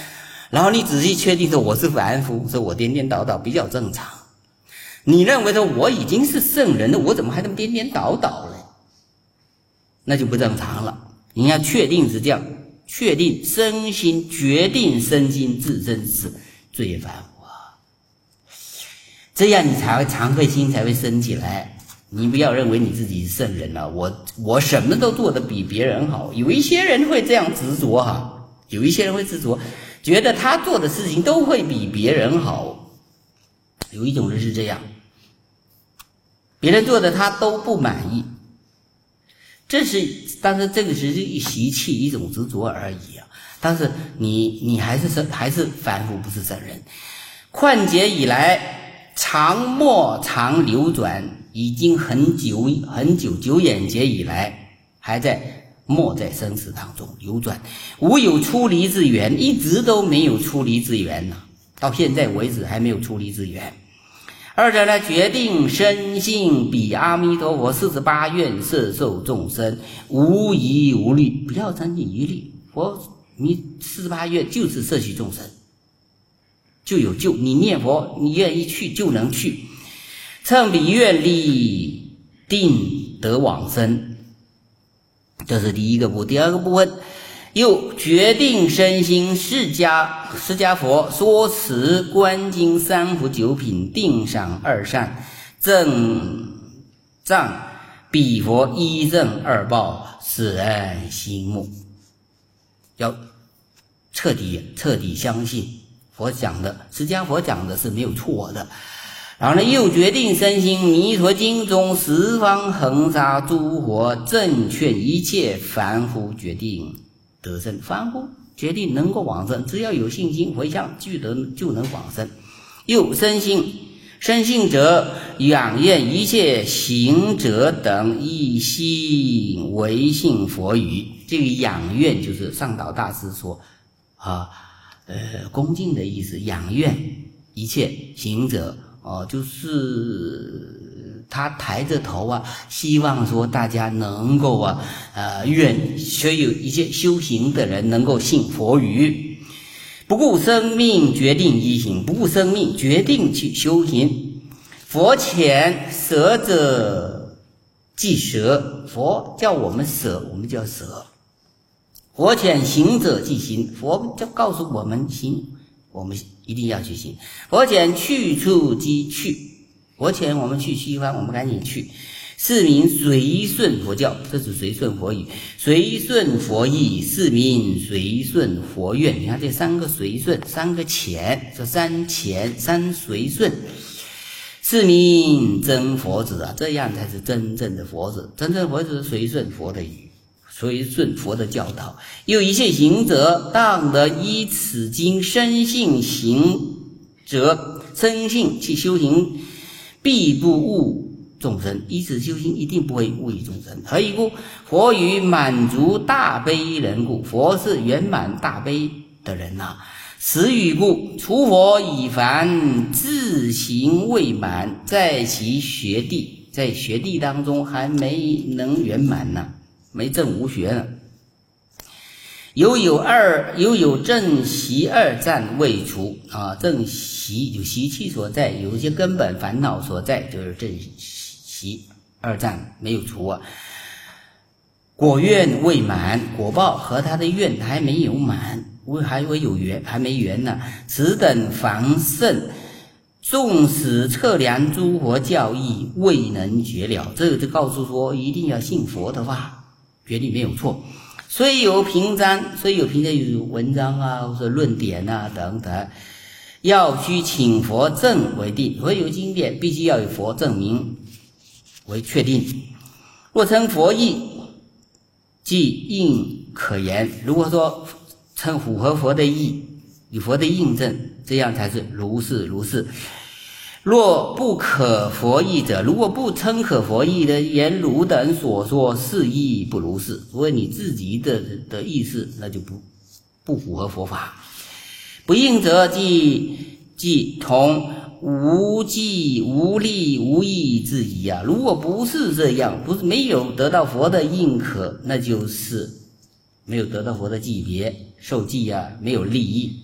然后你仔细确定说我是凡夫，说我颠颠倒倒比较正常。你认为说我已经是圣人了，我怎么还这么颠颠倒倒呢？那就不正常了。你要确定是这样，确定身心，决定身心自身是罪业凡夫啊，这样你才会惭愧心才会升起来。你不要认为你自己是圣人了，我我什么都做得比别人好。有一些人会这样执着哈，有一些人会执着，觉得他做的事情都会比别人好。有一种人是这样，别人做的他都不满意，这是，但是这个只是一习气，一种执着而已啊。但是你你还是还是凡夫，不是圣人。旷劫以来，常默常流转，已经很久很久久远劫以来，还在默在生死当中流转，无有出离之缘，一直都没有出离之缘呢，到现在为止还没有出离之缘。二者呢，决定深信彼阿弥陀佛四十八愿摄受众生，无疑无虑，不要生起疑虑。佛你四十八愿就是摄取众生，就有救。你念佛，你愿意去就能去。乘彼愿力，定得往生。这是第一个部。第二个部分，又决定身心，释迦释迦佛说持观经三福九品，定赏二善，正藏彼佛一正二报，使人心目。要彻底彻底相信佛讲的，释迦佛讲的是没有错的。然后呢，又决定身心，弥陀经中十方恒沙诸佛，正劝一切凡夫决定得生。凡夫决定能够往生，只要有信心回向，就能就能往生。又深信深信者，仰愿一切行者等一心唯信佛语。这个仰愿就是上导大师说啊，呃，恭敬的意思。仰愿一切行者。哦，就是他抬着头啊，希望说大家能够啊，呃，愿所有一些修行的人能够信佛语，不顾生命决定依行，不顾生命决定去修行。佛前舍者即舍，佛叫我们舍，我们就要舍；佛前行者即行，佛就告诉我们行，我们一定要去行。佛前去处即去，佛前我们去西方，我们赶紧去。是名随顺佛教，这是随顺佛语，随顺佛意，是名随顺佛愿。你看这三个随顺，三个前，这三前三随顺，是名真佛子啊！这样才是真正的佛子。真正的佛子是随顺佛的语，随顺佛的教导。又一切行者，当得依此经深信行者，深信去修行，必不误众生。依此修行，一定不会误以众生。何以故？佛语满足大悲人故。佛是圆满大悲的人呐、啊。实语故，除佛以凡自行未满，在其学地，在学地当中还没能圆满呢、啊，没证无学呢。犹有二，犹有正习二战未除啊，正习有习气所在，有一些根本烦恼所在，就是正习二战没有除啊。果愿未满，果报和他的愿还没有满，还会有缘，还没缘呢。此等防慎，纵使测量诸佛教义，未能决了。这个就告诉说，一定要信佛的话，决定没有错。虽有凭章，虽有凭章有文章啊，或者论点啊等等，要须请佛证为定。所有经典必须要有佛证明为确定。若称佛意，即应可言。如果说称符合佛的意，有佛的印证，这样才是如是如是。若不可佛意者，如果不称可佛意的言，汝等所说是意不如是，所以你自己的的意思那就不不符合佛法。不应则即即同无记无力无义之疑啊！如果不是这样，不是没有得到佛的认可，那就是没有得到佛的记别受记啊，没有利益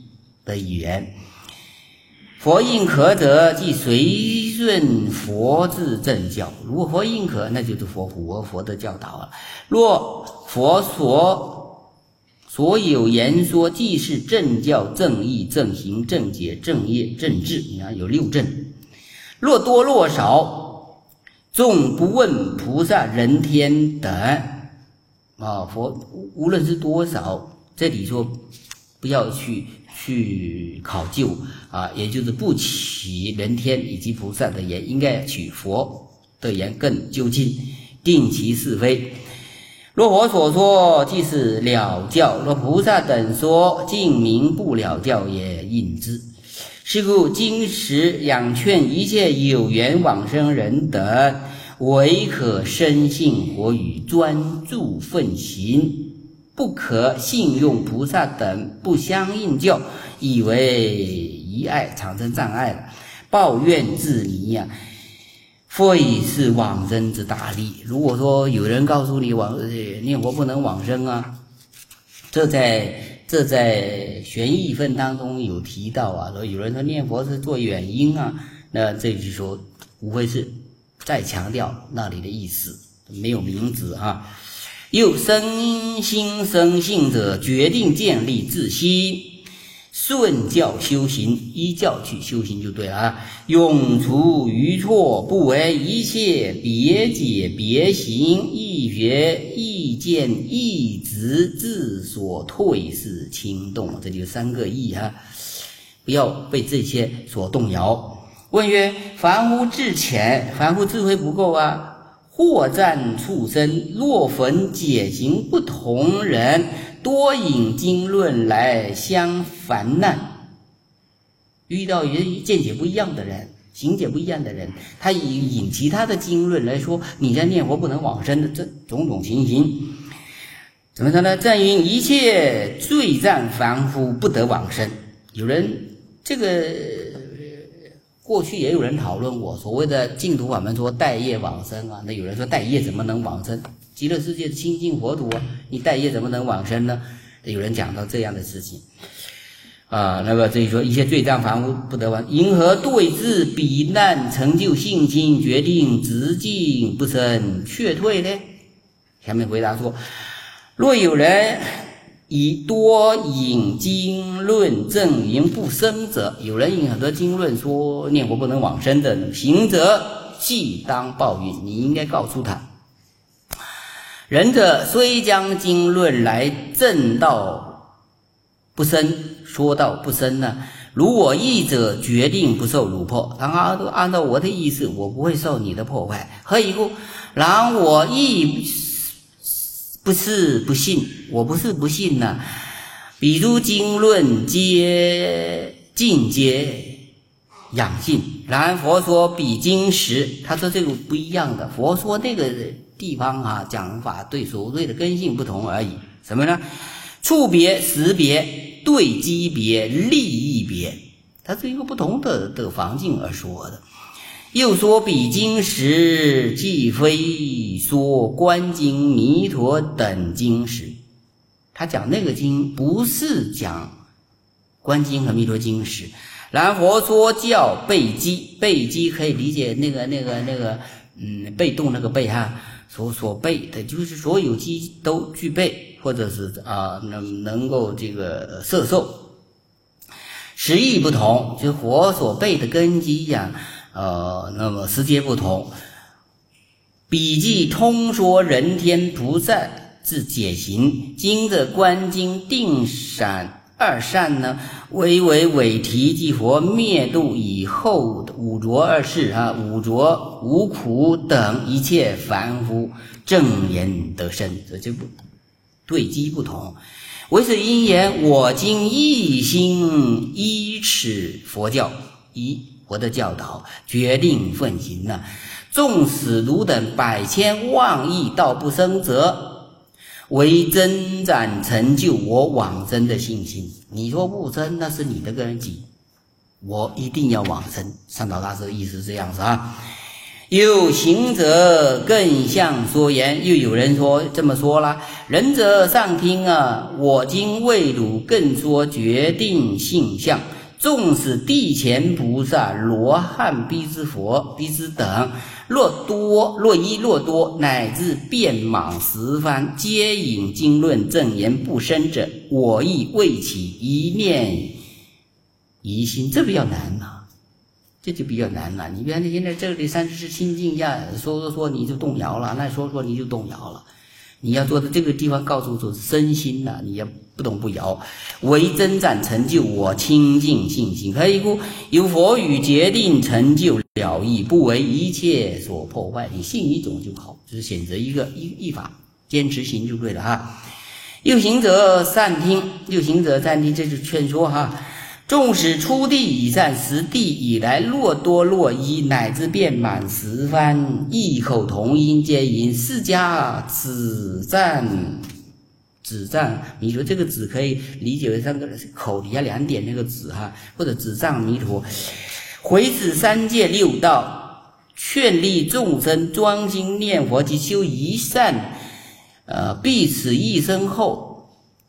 的语言。佛应可者，即随顺佛之正教。如果佛应可，那就是佛符合佛的教导了。若佛所所有言说，既是正教、正义、正行、正解、正业、正智，你看有六正。若多若少，纵不问菩萨、人天等啊，佛无论是多少，这里说不要去去考究啊，也就是不取人天以及菩萨的言，应该取佛的言更究竟，定其是非。若佛所说，即是了教；若菩萨等说，尽明不了教也应之。是故今时仰劝一切有缘往生人等，唯可深信佛语，专注奉行，不可信用菩萨等不相应教，以为疑碍，产生障碍了，抱怨自迷呀、啊，非是往生之大利。如果说有人告诉你往念佛不能往生啊，这在这在玄义分当中有提到啊，说有人说念佛是做远因啊，那这就是说无非是再强调那里的意思，没有名字啊。又生心生性者，决定建立自心，顺教修行，依教去修行就对了啊。永除愚错，不为一切别解别行，亦学亦见亦执，自所退是轻动。这就三个义啊，不要被这些所动摇。问曰：凡夫智浅，凡夫智慧不够啊。或战畜生，若逢解行不同人，多引经论来相烦难。遇到见解不一样的人，行解不一样的人，他引其他的经论来说你在念佛不能往生的这种种情形，怎么说呢？正云一切罪障凡夫不得往生。有人这个过去也有人讨论过所谓的净土法门说带业往生啊，那有人说带业怎么能往生？极乐世界的清净佛土啊，你带业怎么能往生呢？有人讲到这样的事情啊，那么所以说一切罪障凡夫不得往，因何对治彼难成就信心，决定直进不生却退呢？下面回答说：若有人以多引经论证云不生者，有人引很多经论说念佛不能往生的，行者即当报应，你应该告诉他。仁者虽将经论来证道不生，说道不生呢，如我意者决定不受辱破，然后按照我的意思，我不会受你的破坏。何以故？然我亦不是不信，我不是不信呢、啊。比如经论皆尽皆养信，然佛说比经时，他说这个不一样的，佛说那个地方啊讲法对所谓的根性不同而已。什么呢？处别、识别、对机别、利益别，它是一个不同的的环境而说的。又说比经时，既非说观经、弥陀等经时，他讲那个经不是讲观经和弥陀经时。然佛说教被机，被机可以理解那个那个那个嗯被动那个被哈，所所被的就是所有机都具备，或者是啊能能够这个摄受。实义不同，就佛所备的根基呀、啊。呃，那么时节不同，笔记通说人天菩萨之解行，经的观经定闪二善呢，为为伪题即佛灭度以后五浊二世啊，五浊五苦等一切凡夫正言得生，这就不对机不同。为此因言，我今一心依持佛教，一佛的教导，决定奉行呢、啊。纵使汝等百千万亿道不生者，为增长成就我往生的信心。你说不生，那是你的个人己，我一定要往生。上导大师的意思是这样子啊。 有行者更向说言，又有人说这么说了：仁者上听啊，我今为汝更说决定性相。纵使地前菩萨、罗汉、逼之佛、逼之等，若多若一若多，乃至遍满十方，皆引经论正言不生者，我亦未起一念疑心。这比较难呐、啊，这就比较难了。你比方说现在这里三十世清净一下，说说说你就动摇了，那说说你就动摇了。你要做的这个地方告诉说身心呐、啊，你要不动不摇，为增长成就我清净信心。何以故？有佛语决定成就了义，不为一切所破坏。你信一种就好，就是选择一个一一法，坚持行就对了哈。又行者善听，又行者善听，这就劝说哈。纵使初地以上，十地以来，若多若一，乃至遍满十方，异口同音，皆引释迦只赞只赞弥陀。这个只可以理解为上个口底下两点那个只哈，或者只赞弥陀。回此三界六道，劝励众生专心念佛及修一善，呃，必此一生后，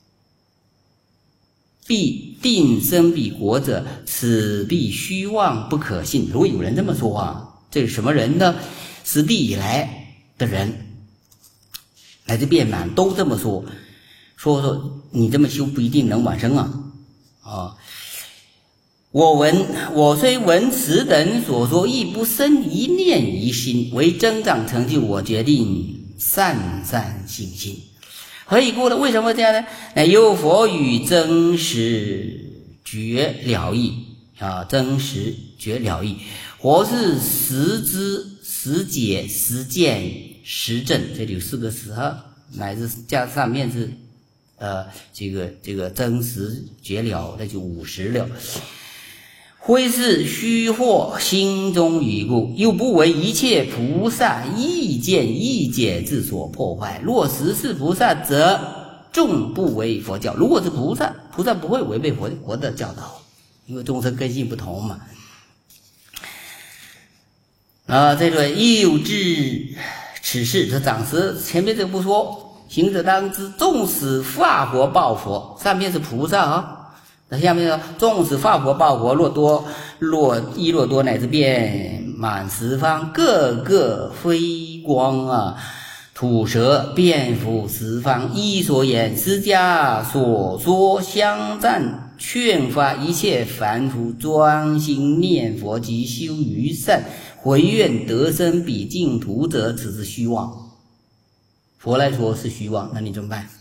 必定生彼国者，此必虚妄不可信。如果有人这么说啊，这是什么人呢？十地以来的人，乃至遍满都这么说，说说你这么修不一定能往生啊啊！我闻我虽闻此等所说，亦不生一念疑心，为增长成就我决定善善信心。何以故呢？为什么这样呢？乃有佛语真实觉了义啊，真实觉了义。佛是实知、实解、实见、实证，这里有四个实哈，乃至加上面是呃这个这个真实觉了，那就五十了。非是虚惑心中语故，又不为一切菩萨意见意解之所破坏。若实是菩萨，则众不为佛教。如果是菩萨，菩萨不会违背佛佛的教导，因为众生根性不同嘛。啊，这个又知此事，这讲师前面这个不说，行者当知，纵使化佛报佛，上面是菩萨啊。那下面说，纵使化佛报佛，若多若一若多，乃至遍满十方，各个辉光啊，吐舌遍覆十方，依所言释迦所说相赞，劝发一切凡夫专心念佛及修于善，回愿得生彼净土者，此是虚妄。佛来说是虚妄，那你怎么办？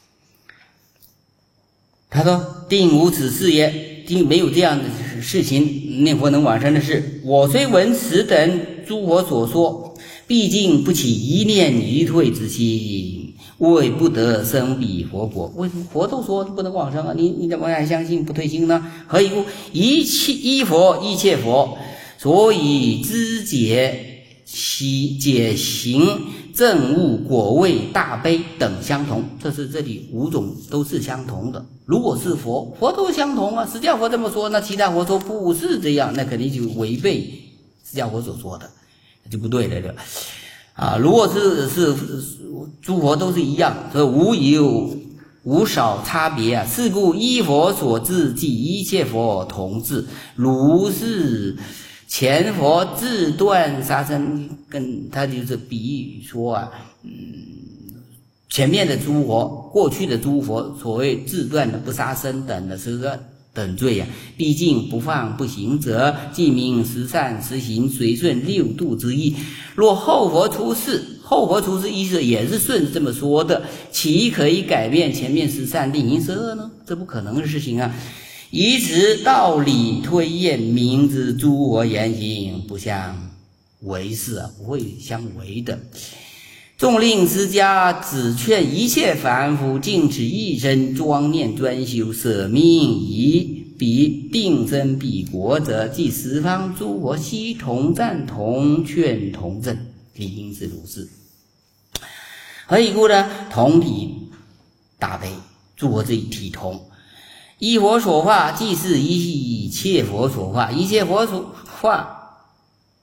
他说定无此事也，定没有这样的事情，念佛能往生的事。我虽闻此等诸佛所说，毕竟不起一念一退之心，为不得生彼佛国。为什么佛都说不能往生啊？你你怎么还相信不退心呢？何以故？一切一佛一切佛，所以知解其解行正悟果位大悲等相同，这是这里五种都是相同的。如果是佛，佛都相同啊。释迦佛这么说，那其他佛说不是这样，那肯定就违背释迦佛所说的，那就不对了，对吧？啊，如果是是诸佛都是一样，所以无有无少差别啊。是故一佛所致，即一切佛同致。如是前佛自断杀生，跟他就是比喻说啊，嗯，前面的诸佛，过去的诸佛，所谓自断的不杀生等的是个等罪呀、啊。毕竟不放不行者，即名十善十行，随顺六度之意。若后佛出世，后佛出世意思也是顺着这么说的，岂可以改变前面十善令行十恶呢？这不可能的事情啊！以此道理推验，明知诸佛言行不相违事啊，不会相违的。纵令释迦只劝一切凡夫尽此一生专念专修，舍命以彼定生彼国者，即十方诸佛悉同赞同劝同证，理应是如是。何以故呢？同体大悲，诸佛之体同。一佛所化，即是一切佛所化。一切佛所化，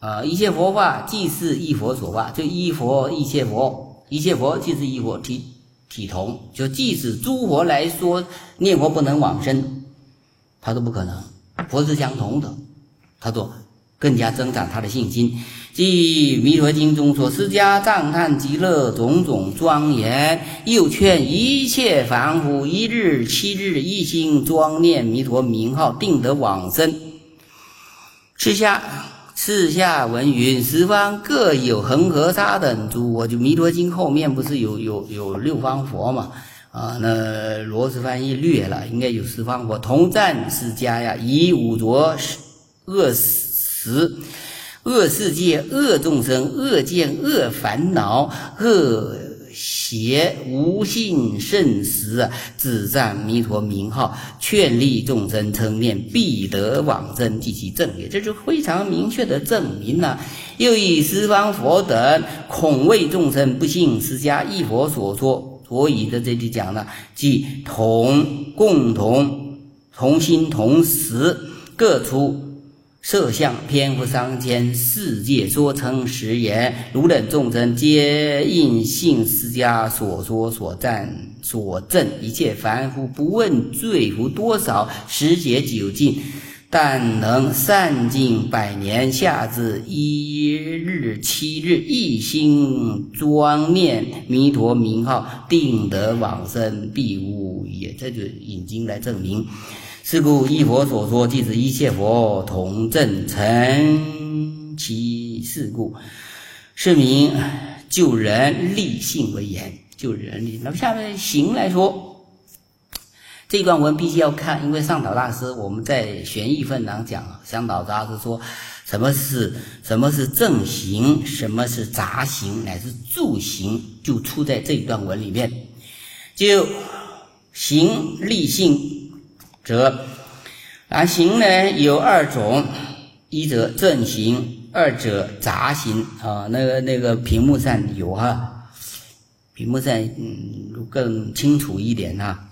啊，一切佛法即是一佛所化，就一佛一切佛，一切佛即是一佛体体同，就即使诸佛来说念佛不能往生，他都不可能，佛是相同的。他说更加增长他的信心。即弥陀经中说，释迦赞叹极乐种种庄严，又劝一切凡夫一日七日一心庄念弥陀名号，定得往生。次下次下文云，十方各有恒河沙等诸佛，就弥陀经后面不是有有有六方佛嘛？啊，那罗斯翻译略了，应该有十方佛同赞释迦呀，以五浊恶时、恶世界、恶众生、恶见、恶烦恼、恶邪无性甚实，自赞弥陀名号，劝励众生称念，必得往生，即其正也。这是非常明确的证明了、啊。又以十方佛等恐为众生不信释迦一佛所说，所以在这里讲了，即同共同同心同时，各出色相篇幅三千，世界说称实言，如等众生皆应信释迦所说所赞所证，一切凡夫不问罪福多少，十劫九尽，但能善尽百年，下至一日七日，一心专念弥陀名号，定得往生，必无也。这就引经来证明。是故一佛所说，即是一切佛同证成其事故，是名救人立信为言，救人立。那么下面行来说，这段文必须要看，因为上导大师我们在玄义分堂讲，上导大师说什么是什么是正行，什么是杂行，乃至助行，就出在这段文里面。就行立信者，啊，行呢有二种，一者正行，二者杂行啊。那个那个屏幕上有哈，屏幕上嗯更清楚一点哈。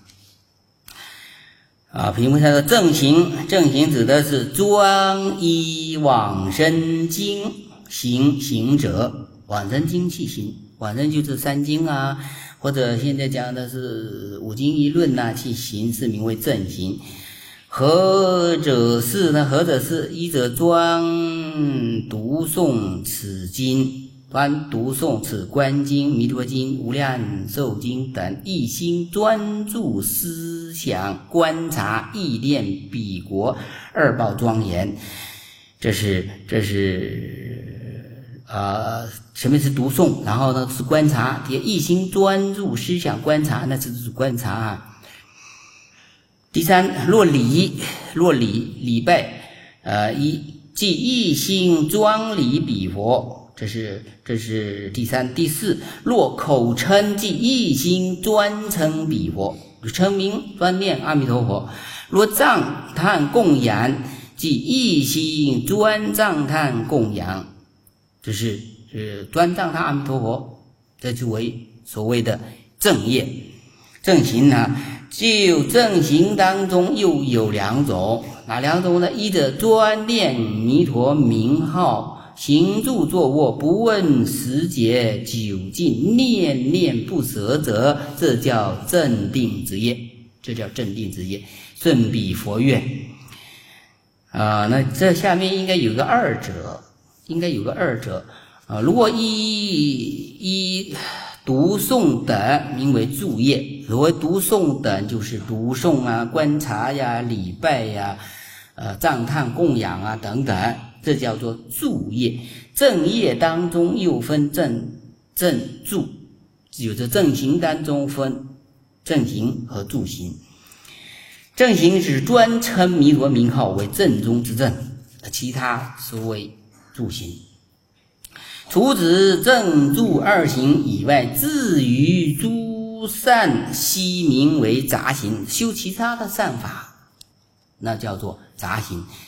啊，屏幕上的正行，正行指的是专依往生经行行者，往生经去行，往生就是三经啊。或者现在讲的是五经一论呐、啊，去行是名为正行。何者是呢？何者是？一者专读诵此经，专读诵此观经、弥陀经、无量寿经等，一心专注思想、观察、意念彼国二报庄严。这是这是。呃，前面是读诵，然后呢是观察，也一心专注思想观察，那就是观察啊。第三，若礼，若礼礼拜，呃，一即一心专礼彼佛，这是这是第三。第四，若口称，即一心专称彼佛，称名专念阿弥陀佛。若赞叹供养，即一心专赞叹供养。这是是专赞他阿弥陀佛，这就为所谓的正业。正行呢，就正行当中又有两种，哪两种呢？一者专念弥陀名号，行住坐卧不问时节久尽，念念不舍者，这叫正定之业，这叫正定之业，顺彼佛愿啊、呃。那这下面应该有个二者。应该有个二者啊，如果一一读诵等名为助业，所谓读诵等就是读诵啊、观察呀、礼拜呀、呃赞叹供养啊等等，这叫做助业。正业当中又分正正助，有着正行当中分正行和助行。正行是专称弥陀名号为正宗之正，其他所谓助行。除此正助二行以外，至于诸善悉名为杂行，修其他的善法那叫做杂行。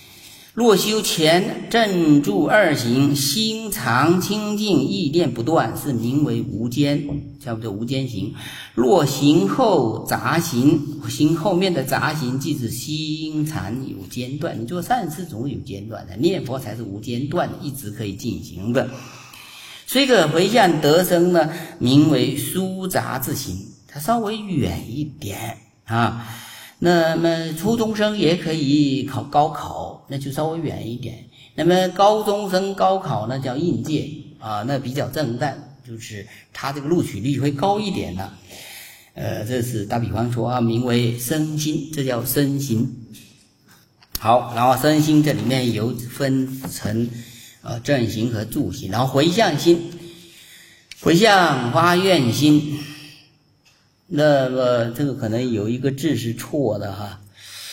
若修前正住二行，心常清净，意念不断，是名为无间，叫做无间行。若行后杂行，行后面的杂行即是心禅有间断。你做善事总有间断的，念佛才是无间断的，一直可以进行的。虽可回向得生呢，名为疏杂之行，它稍微远一点啊。那么初中生也可以考高考，那就稍微远一点。那么高中生高考呢叫应届啊，那比较正淡，就是他这个录取率会高一点了。呃，这是打比方说啊，名为身心，这叫身心。好，然后身心这里面有分成呃正行和助行，然后回向心，回向发愿心。那么这个可能有一个字是错的哈，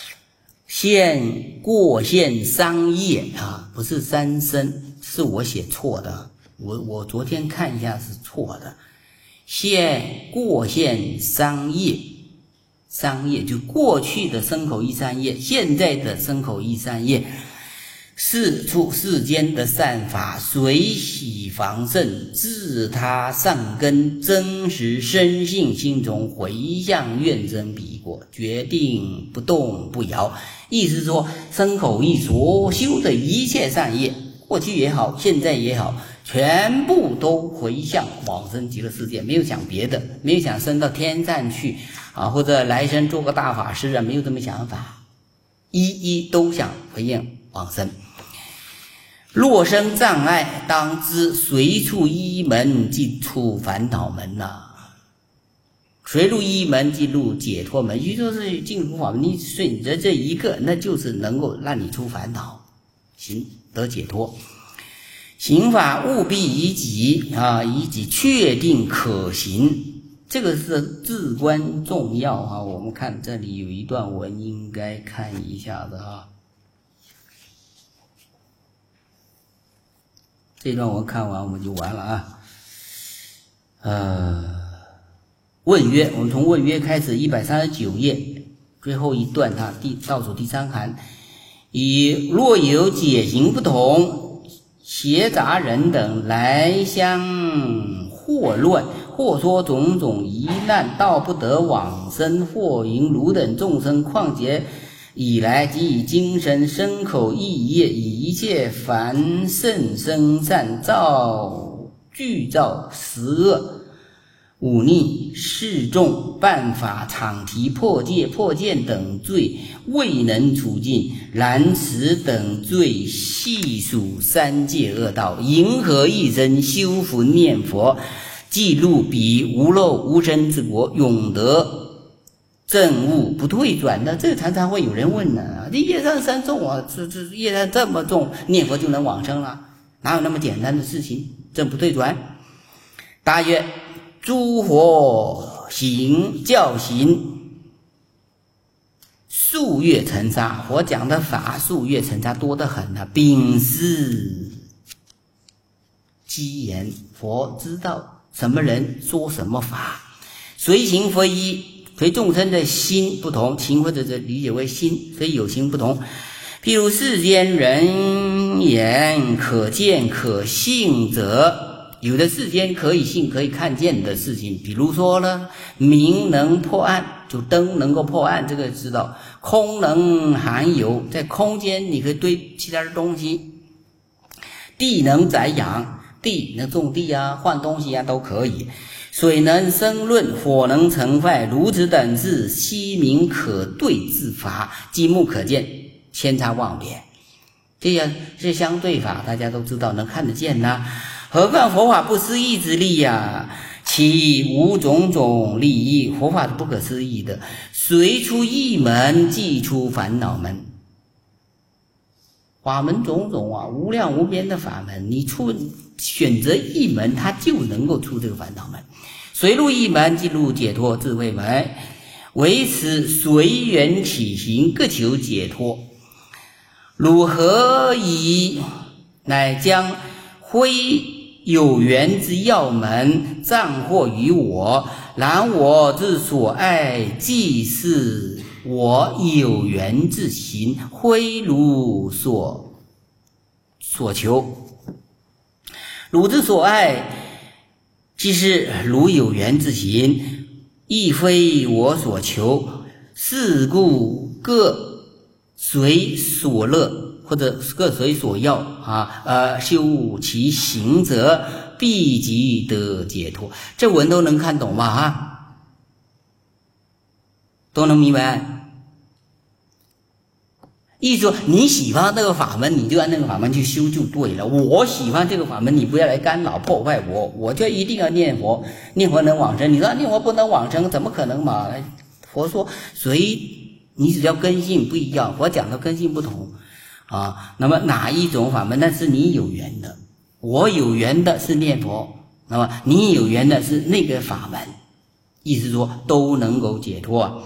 现过现三业啊，不是三生，是我写错的，我我昨天看一下是错的。现过现三业，三业就过去的身口意三业，现在的身口意三业，四处世间的善法，随喜防慎，自他善根，真实深信心中，回向愿真彼果，决定不动不摇。意思是说，身口意所修的一切善业，过去也好，现在也好，全部都回向往生极乐世界，没有想别的，没有想升到天上去啊，或者来生做个大法师啊，没有这么想法，一一都想回向往生。若生障碍，当知随处一门即出烦恼门呐、啊。随入一门即入解脱门，也就是净土法门，你顺着这一个，那就是能够让你出烦恼，行得解脱。行法务必以己啊，以己确定可行，这个是至关重要啊。我们看这里有一段文，应该看一下的啊。这段我看完我们就完了啊。呃，问曰，我们从问曰开始，一百三十九页最后一段，它第倒数第三行，以若有解行不同，邪杂人等来相惑乱，或说种种疑难，道不得往生，或云汝等众生，况且以来即以精神身口意业，以一切凡圣生善造具造十恶忤逆示众办法场提破戒破见等罪未能除尽，然此等罪细数三界恶道，迎合一生修福念佛，记录彼无漏无生之国，永得正悟不退转的。这个常常会有人问呢，这业障深重啊，这这业障这么重，念佛就能往生了？哪有那么简单的事情？正不退转。答曰：诸佛行教行数月尘沙，佛讲的法数月尘沙多得很啊，秉是机言，佛知道什么人说什么法，随行非一，随众生的心不同，情或者是理解为心，所以有心不同。譬如世间人眼可见可信者，有的世间可以信可以看见的事情，比如说呢，明能破暗，就灯能够破暗，这个知道；空能含有，在空间你可以堆其他的东西；地能载养，地能种地啊，换东西啊都可以；水能生润，火能成坏，如此等事，悉明可对之法，机目可见，千差万别。这样这相对法大家都知道，能看得见呐、啊。何况佛法不思议之力呀、啊，其无种种利益，佛法是不可思议的。随出一门，即出烦恼门。法门种种啊，无量无边的法门，你出选择一门，它就能够出这个烦恼门。随入一门，即入解脱智慧门。为此随缘起行，各求解脱。汝何以乃将非有缘之要门暂获于我？然我之所爱，即是我有缘之行，非汝所所求。汝之所爱，即是汝有缘之行，亦非我所求。是故各随所乐，或者各随所要啊，呃，修其行者，必即得解脱。这文都能看懂吧？啊，都能明白。意思说，你喜欢那个法门，你就按那个法门去修就对了。我喜欢这个法门，你不要来干扰破坏我，我就一定要念佛，念佛能往生。你说念佛不能往生，怎么可能嘛？佛说随你只要根性不一样，佛讲的根性不同啊。那么哪一种法门，那是你有缘的，我有缘的是念佛，那么你有缘的是那个法门，意思说都能够解脱啊。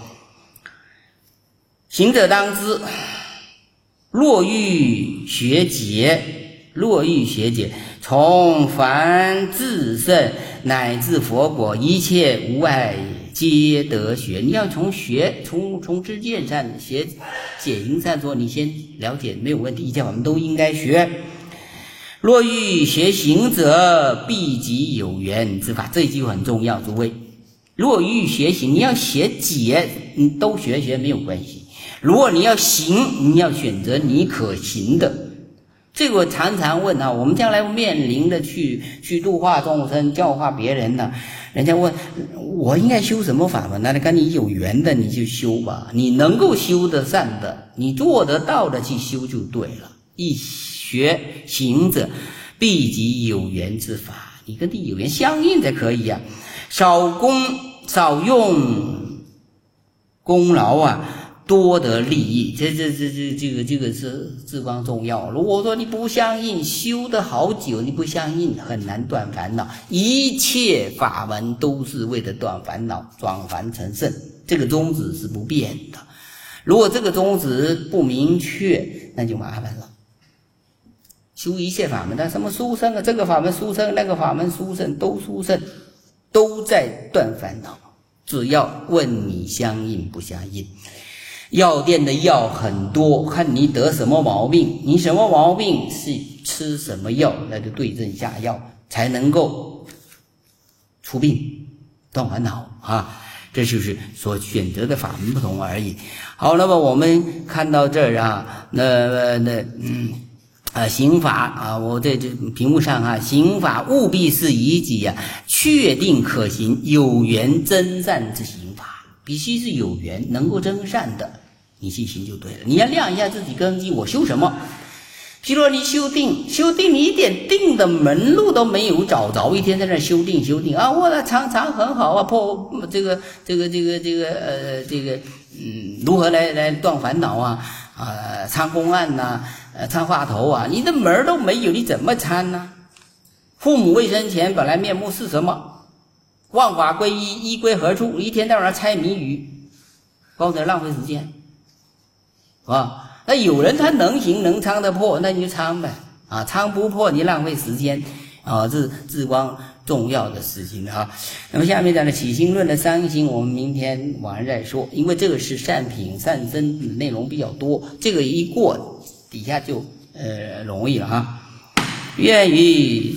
行者当知，若欲学解，若欲学解，从凡至圣乃至佛果，一切无碍皆得学。你要从学，从从知见上学解行善说，你先了解没有问题，一切法门都应该学。若欲学行者，必即有缘之法。这一句很重要，诸位。若欲学行，你要学解，你都学学没有关系。如果你要行，你要选择你可行的。这个我常常问啊，我们将来面临的去去度化众生、教化别人呢，人家问我应该修什么法门？那跟你有缘的你就修吧，你能够修得善的，你做得到的去修就对了。一学行者，必即有缘之法，你跟你有缘相应才可以啊。少功少用功劳啊，多得利益，这这这这这个这个是至关重要。如果说你不相应，修得好久，你不相应，很难断烦恼。一切法门都是为了断烦恼，转凡成圣，这个宗旨是不变的。如果这个宗旨不明确，那就麻烦了。修一切法门，但什么殊胜啊？这个法门殊胜，那个法门殊胜，都殊胜，都在断烦恼。只要问你相应不相应。药店的药很多，看你得什么毛病，你什么毛病是吃什么药，那就对症下药，才能够除病断烦恼啊。这就是所选择的法门不同而已。好，那么我们看到这儿啊，那那嗯啊行法啊，我在这屏幕上啊，行法务必是以己啊确定可行，有缘真善之行法，必须是有缘能够真善的。你去行就对了，你要量一下自己根基，我修什么？譬如说你修定，修定你一点定的门路都没有找着，一天在那修定修定啊，我的常常很好啊，破这个这个这个这个呃这个嗯，如何来来断烦恼啊啊，参公案呐，呃参话头啊，你的门都没有，你怎么参呢？父母未生前本来面目是什么？万法归一，一归何处？一天到晚猜谜语，光在浪费时间。啊，那有人他能行能参得破，那你就参呗啊，参不破你浪费时间啊，这是至关重要的事情啊。那么下面讲的起心论的三行，我们明天晚上再说，因为这个是善品善身内容比较多，这个一过底下就呃容易了啊。愿于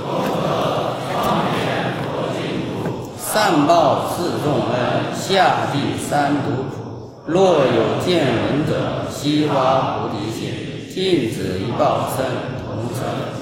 上报四重恩，下济三毒苦。若有见闻者，悉发菩提心，尽此一报身，同成